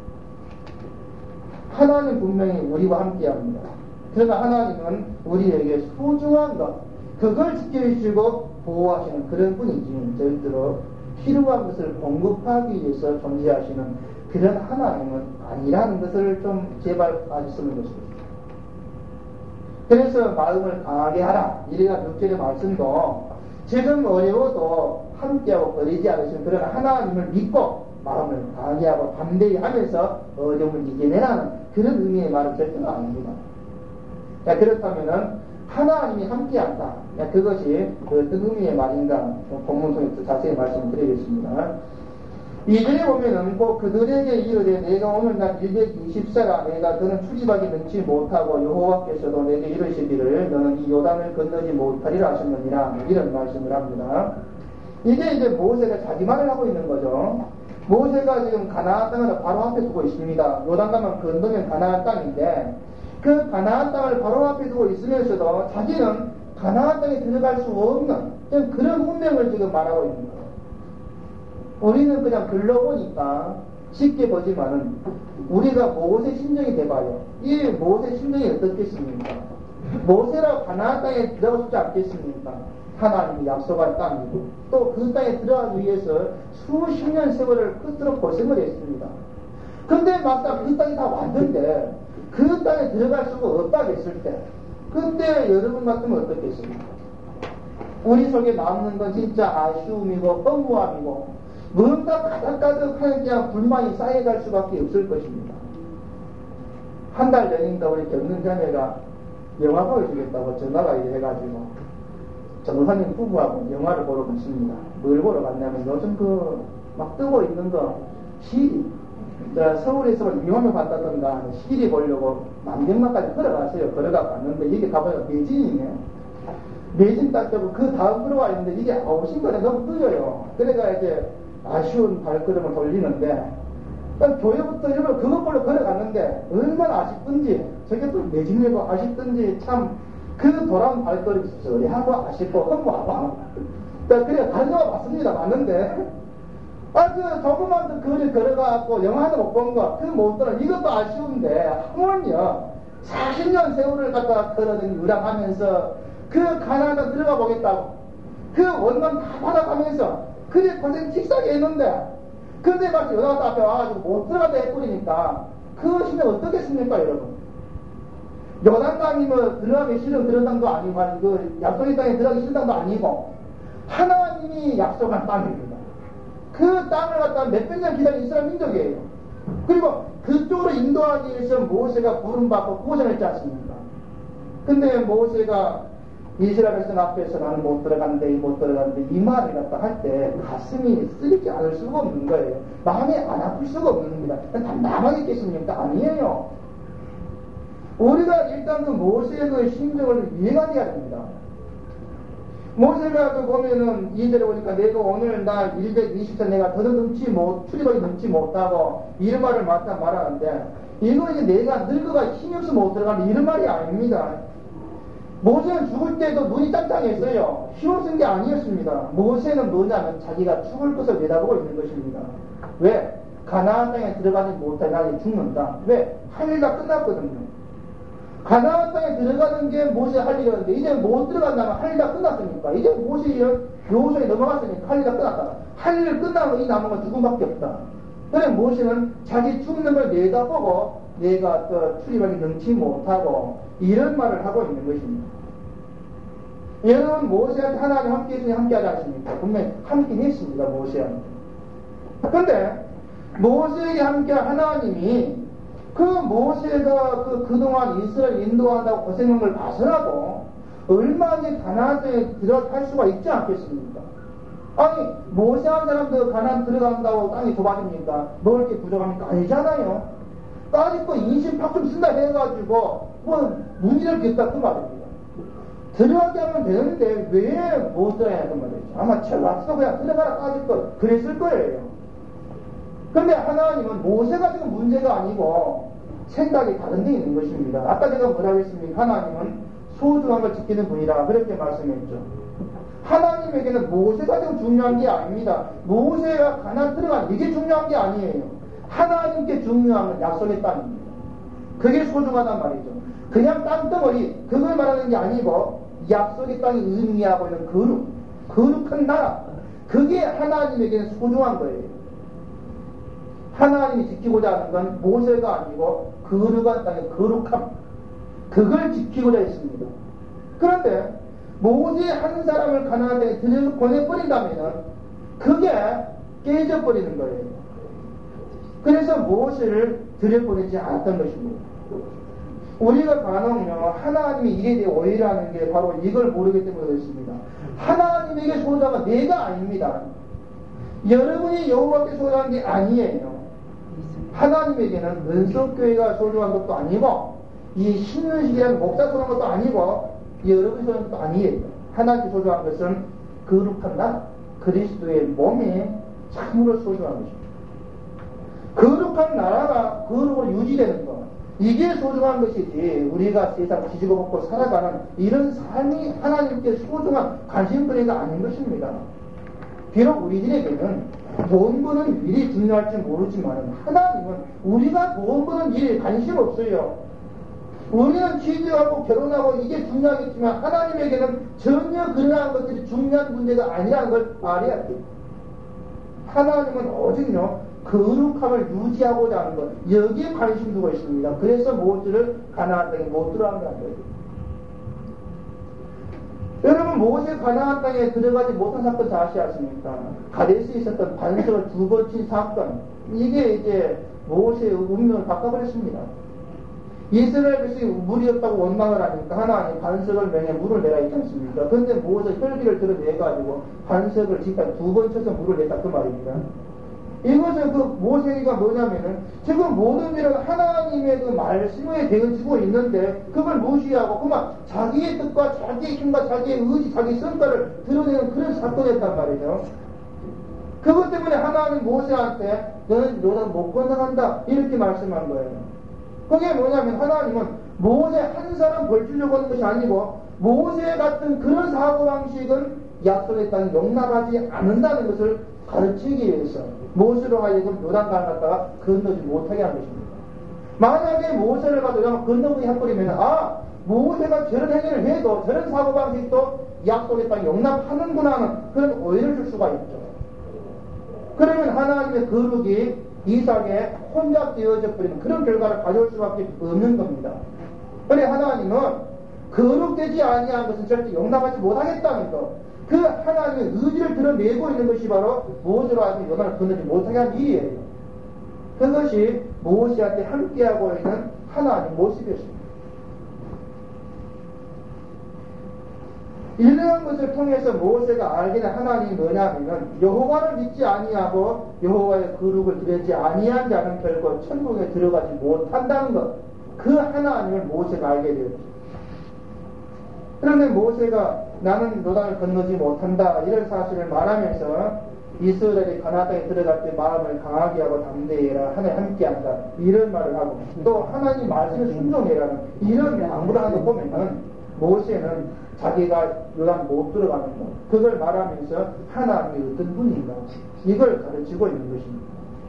하나님 분명히 우리와 함께 합니다. 그러나 하나님은 우리에게 소중한 것 그걸 지켜주시고 보호하시는 그런 분이지 절대로 필요한 것을 공급하기 위해서 존재하시는 그런 하나님은 아니라는 것을 좀 제발 아셨으면 좋겠습니다. 그래서 마음을 강하게 하라. 이래가 6절의 말씀도 지금 어려워도 함께하고 버리지 않으시는 그런 하나님을 믿고 마음을 강하게 하고 담대히 하면서 어려움을 이겨내라는 그런 의미의 말은 절대가 아닙니다. 자, 그렇다면은 하나님이 함께한다. 그것이 어떤 의미의 말인가 본문 통해서 자세히 말씀드리겠습니다. 2절에 보면은 꼭 그들에게 이르되 내가 오늘날 120세라 내가 너는 출입하기 능치 못하고 여호와께서도 내게 이르시기를 너는 이 요단을 건너지 못하리라 하셨느니라 이런 말씀을 합니다. 이게 이제 모세가 자기 말을 하고 있는 거죠. 모세가 지금 가나안 땅을 바로 앞에 두고 있습니다. 요단강만 건너면 가나안 땅인데 그 가나안 땅을 바로 앞에 두고 있으면서도 자기는 가나안 땅에 들어갈 수 없는 그런 운명을 지금 말하고 있는 거예요. 우리는 그냥 글러보니까 쉽게 보지만은 우리가 모세 심정이 돼봐요. 이 모세 심정이 어떻겠습니까? 모세라 가나안 땅에 들어가고 싶지 않겠습니까? 하나님이 약속한 땅이고 또 그 땅에 들어가기 위해서 수십 년 세월을 끝으로 고생을 했습니다. 근데 막상 그 땅이 다 왔는데 그 땅에 들어갈 수가 없다겠을 때 그때 여러분 같으면 어떻겠습니까? 우리 속에 남는 건 진짜 아쉬움이고 허무함이고 뭔가 가득가득하는 그냥 불만이 쌓여갈 수밖에 없을 것입니다. 한 달 전인가 우리 젊은 자매가 영화 보여주겠다고 전화가 해가지고 전도사님 부부하고 영화를 보러 갔습니다. 뭘 보러 갔냐면 요즘 막 뜨고 있는 시리 서울에서 유명하면 봤다던가 시리 보려고 만경마까지 걸어갔어요. 걸어가 봤는데 여기 가보니까 매진이네. 내진 땄다고 그 다음 들어와 있는데 이게 아웃인거에 너무 늦어요. 그래가 이제 아쉬운 발걸음을 돌리는데 교회부터 일부러 그것벌로 걸어갔는데 얼마나 아쉽든지 저게 또 내집내고 아쉽든지 참 그 돌아온 발걸음이 쏘리하고 아쉽고 허무하고 그래 다른 영화 봤습니다. 맞는데 그 조그만 그 거리 걸어가고 영화 하나 못 본 거 그 못 들어 이것도 아쉬운데 하물며 40년 세월을 갖다 걸어다니 유랑하면서 그 가나안 들어가 보겠다고 그 원만 다 받아가면서 그래 고생 직사게 했는데 근데 마치 여자가 앞에 와가지고 못 들어가다 해버리니까 그 심정 어떻겠습니까 여러분? 요단강이 뭐 들어가기 싫은 그런 땅도 아니고 그 약속의 땅에 들어가기 싫은 땅도 아니고 하나님이 약속한 땅입니다. 그 땅을 갖다 몇백 년 기다린 이스라엘 민족이에요. 그리고 그쪽으로 인도하기 위해서 모세가 부름받고 고생했지 않습니까? 근데 모세가 이스라엘 백성 앞에서 나는 못 들어갔는데 이 말을 갖다 할 때 가슴이 쓰리지 않을 수가 없는 거예요. 마음이 안 아플 수가 없는 겁니다. 담담하게 있겠습니까? 아니에요. 우리가 일단 그 모세의 그 심정을 이해해야 됩니다. 모세가 그 보면은 2절에 보니까 내가 오늘 나 120세 내가 더는 출입하기 넘지 못하고 이런 말을 말하는데 이거 이제 내가 늙어가 힘이 없어 못 들어가는 이런 말이 아닙니다. 모세는 죽을 때도 눈이 짱짱했어요. 힘없은 게 아니었습니다. 모세는 뭐냐면 자기가 죽을 것을 내다보고 있는 것입니다. 왜? 가나안 땅에 들어가지 못해 나중에 죽는다. 왜? 할 일 다 끝났거든요. 가나안 땅에 들어가는 게 모세 할 일이었는데 이제 못 들어간다면 할 일 다 끝났으니까 이제 모세 요소에 넘어갔으니까 할 일 다 끝났다. 할 일 끝나면 이 남은 건 죽음밖에 없다. 그래 모세는 자기 죽는 걸 내다보고 내가 또 출입하기 능치 못하고 이런 말을 하고 있는 것입니다. 여러분 모세한테 하나님 함께 했으니 함께 하지 않습니까? 분명히 함께 했습니다. 모세한테. 그런데 모세에게 함께 하나님이 그 모세가 그동안 이스라엘 인도한다고 고생한 걸 봐서라도 얼마나 가나안 땅에 들어갈 수가 있지 않겠습니까? 아니 모세 한 사람도 가나안 들어간다고 땅이 좁아집니까? 먹을 게 부족합니까? 아니잖아요. 아직도 인심팍 좀 쓴다 해가지고 뭐 문제를 겠다 그 말입니다. 들어가게 하면 되는데 왜 못 들어가야 그 말이죠. 아마 왔어 그냥 들어가라 빠질 거 그랬을 거예요. 근데 하나님은 모세가 지금 문제가 아니고 생각이 다른 데 있는 것입니다. 아까 제가 뭐라고 했습니까? 하나님은 소중한 걸 지키는 분이라 그렇게 말씀했죠. 하나님에게는 모세가 지금 중요한 게 아닙니다. 모세가 가나안 들어간 이게 중요한 게 아니에요. 하나님께 중요한 건 약속의 땅입니다. 그게 소중하단 말이죠. 그냥 땅덩어리 그걸 말하는 게 아니고 약속의 땅이 의미하고 있는 거룩한 나라 그게 하나님에게는 소중한 거예요. 하나님이 지키고자 하는 건 모세가 아니고 거룩한 땅의 거룩함 그걸 지키고자 했습니다. 그런데 모세 한 사람을 가나안 땅에 들여보내버린다면 그게 깨져버리는 거예요. 그래서 모세를 들여보내지 않았던 것입니다. 우리가 간혹요 하나님이 일에 대해 오해를 하는 게 바로 이걸 모르기 때문에 그렇습니다. 하나님에게 소중한 건 내가 아닙니다. 여러분이 여호와께 소중한 게 아니에요. 하나님에게는 은석교회가 소중한 것도 아니고 이 신문식이라는 목사 소중한 것도 아니고 여러분이 소중한 것도 아니에요. 하나님께 소중한 것은 거룩한 나 그리스도의 몸이 참으로 소중한 것입니다. 거룩한 나라가 거룩으로 유지되는 것 이게 소중한 것이지 우리가 세상 뒤집어 먹고 살아가는 이런 삶이 하나님께 소중한 관심거리가 아닌 것입니다. 비록 우리들에게는 돈 버는 일이 중요할지 모르지만 하나님은 우리가 돈 버는 일에 관심 없어요. 우리는 취직하고 결혼하고 이게 중요하겠지만 하나님에게는 전혀 그러한 것들이 중요한 문제가 아니라는 걸 알아야 돼요. 하나님은 오직요 거룩함을 유지하고자 하는 것 여기에 관심 두고 있습니다. 그래서 모세를 가나안 땅에 못 들어간 거예요. 여러분 모세 가나안 땅에 들어가지 못한 사건 다 아시겠습니까? 가데스에 있었던 반석을 2번 친 사건 이게 이제 모세의 운명을 바꿔버렸습니다. 이스라엘 백성이 물이 없다고 원망을 하니까 하나님 반석을 명해 물을 내라 있지 않습니까? 그런데 모세 혈기를 드러내가지고 반석을 지금 2번 쳐서 물을 냈다 그 말입니다. 이것은 그 모세가 뭐냐면은 지금 모든 일은 하나님의 그 말씀에 되어지고 있는데 그걸 무시하고 그만 자기의 뜻과 자기의 힘과 자기의 의지, 자기의 성과를 드러내는 그런 사건이었단 말이죠. 그것 때문에 하나님 모세한테 너는 요단 못 건너간다 이렇게 말씀한 거예요. 그게 뭐냐면 하나님은 모세 한 사람 벌주려고 하는 것이 아니고 모세 같은 그런 사고방식은 약속의 땅에 용납하지 않는다는 것을 가르치기 위해서 모세로 하여금 요단강을 갖다가 건너지 못하게 한 것입니다. 만약에 모세를 가지고 건너게 해버리면 모세가 저런 행위를 해도 저런 사고방식도 약속의 땅에 용납하는구나 하는 그런 오해를 줄 수가 있죠. 그러면 하나님의 거룩이 이삭에 혼잡되어져 버리는 그런 결과를 가져올 수밖에 없는 겁니다. 그래 하나님은 거룩되지 아니한 것은 절대 용납하지 못하겠다는 것, 그 하나님의 의지를 드러내고 있는 것이 바로 모세로 하여금 요단을 건너지 못하게 한 일이에요. 그것이 모세한테 함께하고 있는 하나님 모습이었습니다. 이러한 것을 통해서 모세가 알게 된 하나님이 뭐냐면 여호와를 믿지 아니하고 여호와의 거룩을 드리지 아니한 자는 결코 천국에 들어가지 못한다는 것, 그 하나님을 모세가 알게 되었죠. 그런데 모세가 나는 요단을 건너지 못한다 이런 사실을 말하면서 이스라엘이 가나안 땅에 들어갈 때 마음을 강하게 하고 담대해라, 하나님 함께한다 이런 말을 하고 또 하나님 말씀을 순종해라는 이런 당부를 하는 거 보면은 모세는 자기가 요단 못 들어가는 것, 그걸 말하면서 하나님이 어떤 분인가 이걸 가르치고 있는 것입니다.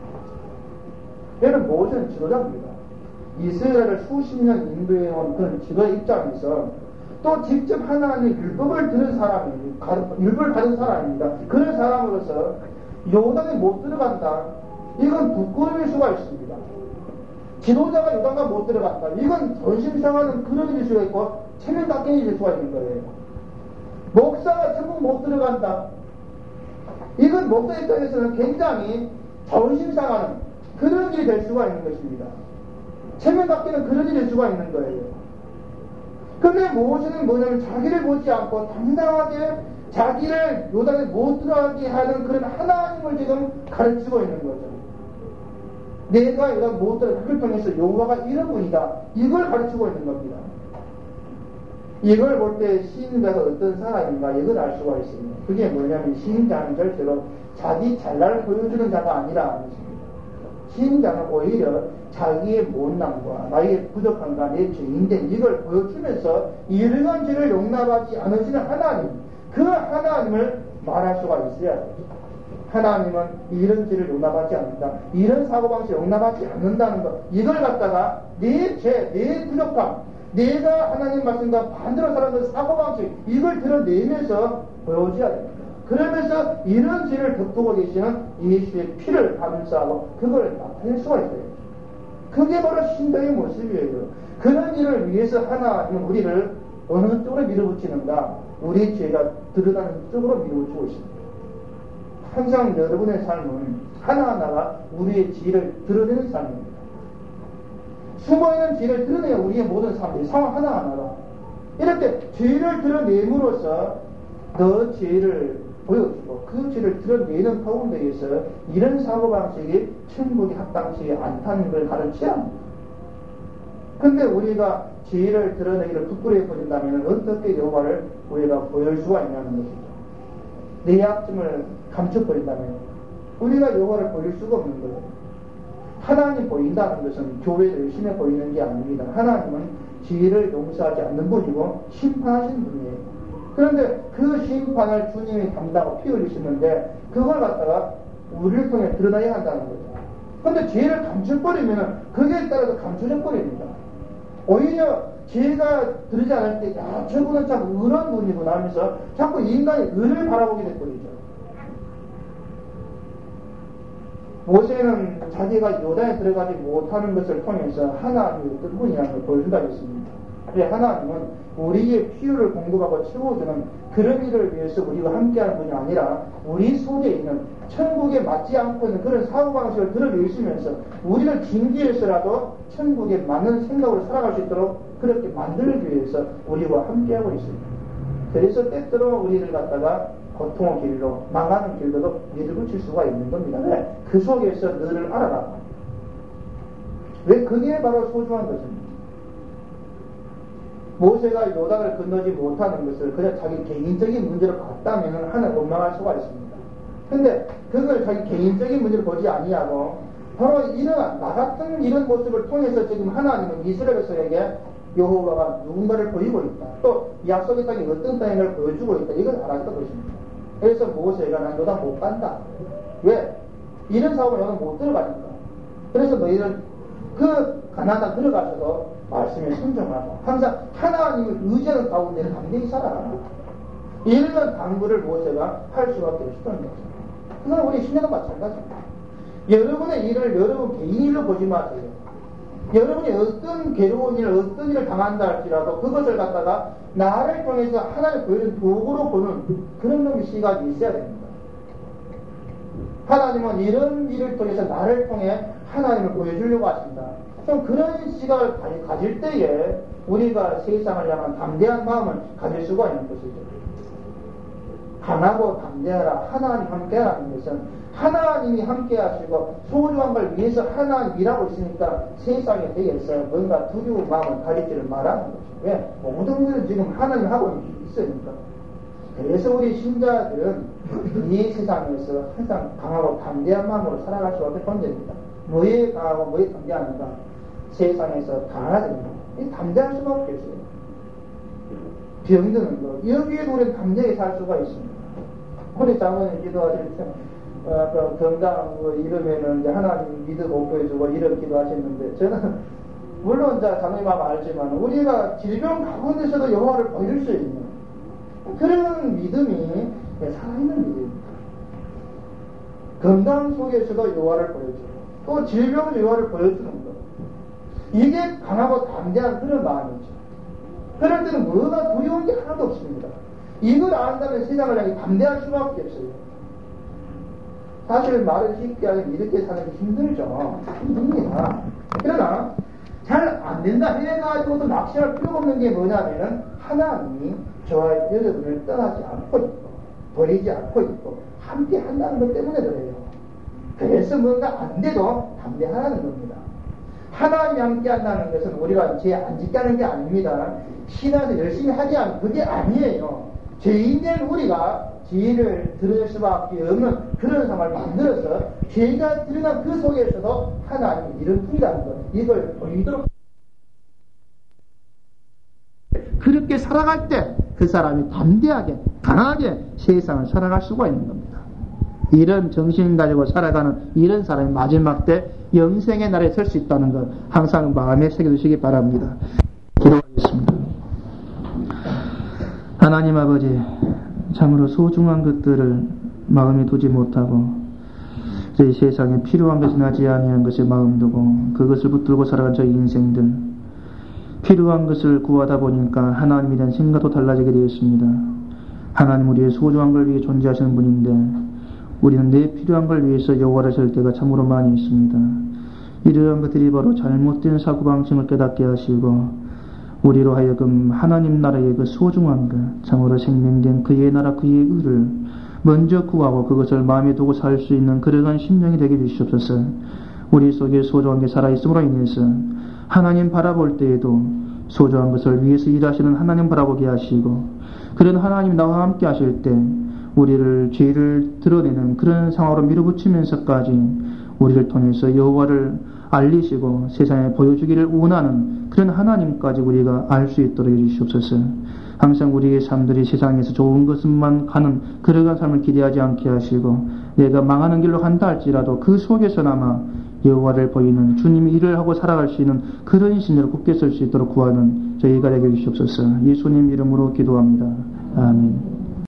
얘는 모세는 지도자입니다. 이스라엘을 수십 년 인도해온 그런 지도의 입장에서 또 직접 하나님의 율법을 들은 사람입니다. 율법을 받은 사람입니다. 그런 사람으로서 요단에 못 들어간다, 이건 부끄러움일 수가 있습니다. 지도자가 요단과 못 들어간다, 이건 전심 상하는 그런 일일 수가 있고 체면깎이일 수가 있는 거예요. 목사가 천국 못 들어간다, 이건 목사 입장에서는 굉장히 자존심 상하는 그런 일이 될 수가 있는 것입니다. 체면깎이는 그런 일일 수가 있는 거예요. 근데 모세는 뭐냐면 자기를 보지 않고 당당하게 자기를 요단에 못 들어가게 하는 그런 하나님을 지금 가르치고 있는 거죠. 내가 요단 못 들어가, 그걸 통해서 여호와가 이런 분이다, 이걸 가르치고 있는 겁니다. 이걸 볼 때 시인자가 어떤 사람인가 이걸 알 수가 있습니다. 그게 뭐냐면 시인자는 절대로 자기 잘나를 보여주는 자가 아니라 시인자는 오히려 자기의 못남과 나의 부족함과 내 죄인된 이걸 보여주면서 이러한 죄를 용납하지 않으시는 하나님, 그 하나님을 말할 수가 있어야 돼요. 하나님은 이런 죄를 용납하지 않는다, 이런 사고방식을 용납하지 않는다는 것, 이걸 갖다가 내 죄, 내 부족함, 내가 하나님 말씀과 반대로 살아가는 사고방식, 이걸 드러내면서 보여줘야 됩니다. 그러면서 이런 죄를 덮고 계시는 예수의 피를 감싸고 그걸 나타낼 수가 있어요. 그게 바로 신앙의 모습이에요. 그런 일을 위해서 하나님은 우리를 어느 쪽으로 밀어붙이는가? 우리 죄가 드러나는 쪽으로 밀어붙이고 있습니다. 항상 여러분의 삶은 하나하나가 우리의 죄를 드러내는 삶입니다. 숨어있는 죄를 드러내야 우리의 모든 삶이 상황 하나하나가 이렇게 죄를 드러냄으로써 너 죄를 보여주고 그 죄를 드러내는 가운데에서 이런 사고방식이 천국에 합당치 않다는 걸 가르쳐야 합니다. 근데 우리가 죄를 드러내기를 부끄러워 버린다면 어떻게 여호와를 우리가 보일 수가 있냐는 것이죠. 내 약점을 감춰버린다면 우리가 여호와를 보일 수가 없는 거예요. 하나님 보인다는 것은 교회를 열심히 보이는 게 아닙니다. 하나님은 죄를 용서하지 않는 분이고 심판하시는 분이에요. 그런데 그 심판을 주님이 담당하고 피 흘리시는데 그걸 갖다가 우리를 통해 드러나야 한다는 거죠. 그런데 죄를 감춰버리면 거기에 따라서 감춰져 버립니다. 오히려 죄가 들지 않을 때 저분은 참 의로운 분이구나 하면서 자꾸 인간이 의를 바라보게 돼버리죠. 모세는 자기가 요단에 들어가지 못하는 것을 통해서 하나님의 어떤 분이라는 걸 보여준다 했습니다. 하나님은 우리의 필요를 공급하고 채워주는 그런 일을 위해서 우리가 함께하는 분이 아니라 우리 속에 있는 천국에 맞지 않고 있는 그런 사고방식을 드러내시면서 우리를 징계해서라도 천국에 맞는 생각으로 살아갈 수 있도록 그렇게 만들기 위해서 우리와 함께하고 있습니다. 그래서 때때로 우리를 갖다가 고통의 길로, 망하는 길로도 밀어붙일 수가 있는 겁니다. 왜? 그 속에서 너를 알아라. 왜? 그게 바로 소중한 것입니다. 모세가 요단을 건너지 못하는 것을 그냥 자기 개인적인 문제로 봤다면 하나님 원망할 수가 있습니다. 근데 그걸 자기 개인적인 문제로 보지 아니하고 바로 이러한 나 같은 이런 모습을 통해서 지금 하나님은 이스라엘 백성에게 여호와가 누군가를 보이고 있다. 또 약속의 땅이 어떤 땅인가를 보여주고 있다. 이걸 알았던 것입니다. 그래서 모세가 난 요단 못 간다. 왜? 이런 사업을 요단 못 들어가니까. 그래서 너희는 그 가나안 땅 들어가셔서 말씀에 순종하고 항상 하나님을 의지하는 가운데 담대히 살아라. 이런 당부를 모세가 할 수밖에 없었던 거죠. 그건 우리 신앙도 마찬가지입니다. 여러분의 일을 여러분 개인 일로 보지 마세요. 여러분이 어떤 괴로운 일, 어떤 일을 당한다 할지라도 그것을 갖다가 나를 통해서 하나님을 보여준 도구로 보는 그런 놈의 시각이 있어야 됩니다. 하나님은 이런 일을 통해서 나를 통해 하나님을 보여주려고 하신다. 좀 그런 시각을 가질 때에 우리가 세상을 향한 담대한 마음을 가질 수가 있는 것이죠. 강하고 담대하라. 하나님 함께하라는 것은 하나님이 함께 하시고 소중한 걸 위해서 하나님 일하고 있으니까 세상에 대해서 뭔가 두려운 마음을 가지지를 말하는 거죠. 왜? 모든 것은 지금 하나님 하고 있으니까. 그래서 우리 신자들은 이 세상에서 항상 강하고 담대한 마음으로 살아갈 수밖에 없습니다. 뭐에 강하고 뭐에 담대하는가? 세상에서 강하야 됩니다. 담대할 수밖에 없어요. 병드는 거. 여기에도 우리는 담대하게 살 수가 있습니다. 우리 장모님 기도하실 때 건강 이러면은 이제 하나님 믿고 보여주고 이런 기도하셨는데 저는 물론 이제 장모님 마음 알지만 우리가 질병 가운데서도 여호와를 보여줄 수 있는 그런 믿음이 살아있는 믿음입니다. 건강 속에서도 여호와를 보여주고 또 질병 여호와를 보여주는 것. 이게 강하고 담대한 그런 마음이죠. 그럴 때는 뭐가 두려운 게 하나도 없습니다. 이걸 안다면 세상을 향해 담대할 수밖에 없어요. 사실 말을 쉽게 하면 이렇게 사는 게 힘들죠. 힘듭니다. 그러나 잘 안 된다 해가지고도 낙심할 필요가 없는 게 뭐냐면은 하나님이 저와 여러분을 떠나지 않고 있고 버리지 않고 있고 함께 한다는 것 때문에 그래요. 그래서 뭔가 안 돼도 담대하라는 겁니다. 하나님이 함께 한다는 것은 우리가 죄 안 짓게 하는 게 아닙니다. 신앙에서 열심히 하지 않는 그게 아니에요. 죄인된 우리가 죄를 들을 수밖에 없는 그런 상황을 만들어서 죄가 드러난 그 속에서도 하나님이 이런 분이라는 것 이걸 보이도록 그렇게 살아갈 때 그 사람이 담대하게 강하게 세상을 살아갈 수가 있는 겁니다. 이런 정신 가지고 살아가는 이런 사람이 마지막 때 영생의 날에 설 수 있다는 것 항상 마음에 새겨두시기 바랍니다. 기도하겠습니다. 하나님 아버지 참으로 소중한 것들을 마음에 두지 못하고 저희 세상에 필요한 것이 나지 아니한 것에 마음 두고 그것을 붙들고 살아간 저희 인생들 필요한 것을 구하다 보니까 하나님에 대한 생각도 달라지게 되었습니다. 하나님 우리의 소중한 걸 위해 존재하시는 분인데 우리는 내 필요한 걸 위해서 여호와를 설 때가 참으로 많이 있습니다. 이러한 것들이 바로 잘못된 사고방식을 깨닫게 하시고 우리로 하여금 하나님 나라의 그 소중한 것 참으로 생명된 그의 나라 그의 의를 먼저 구하고 그것을 마음에 두고 살 수 있는 그러한 심령이 되게 해주시옵소서. 우리 속에 소중한 게 살아있음으로 인해서 하나님 바라볼 때에도 소중한 것을 위해서 일하시는 하나님 바라보게 하시고 그런 하나님 나와 함께 하실 때 우리를 죄를 드러내는 그런 상황으로 밀어붙이면서까지 우리를 통해서 여호와를 알리시고 세상에 보여주기를 원하는 그런 하나님까지 우리가 알 수 있도록 해주시옵소서. 항상 우리의 삶들이 세상에서 좋은 것만 가는 그러한 삶을 기대하지 않게 하시고 내가 망하는 길로 간다 할지라도 그 속에서나마 여호와를 보이는 주님이 일을 하고 살아갈 수 있는 그런 신을 굳게 설 수 있도록 구하는 저희가 되게 해주시옵소서. 예수님 이름으로 기도합니다. 아멘.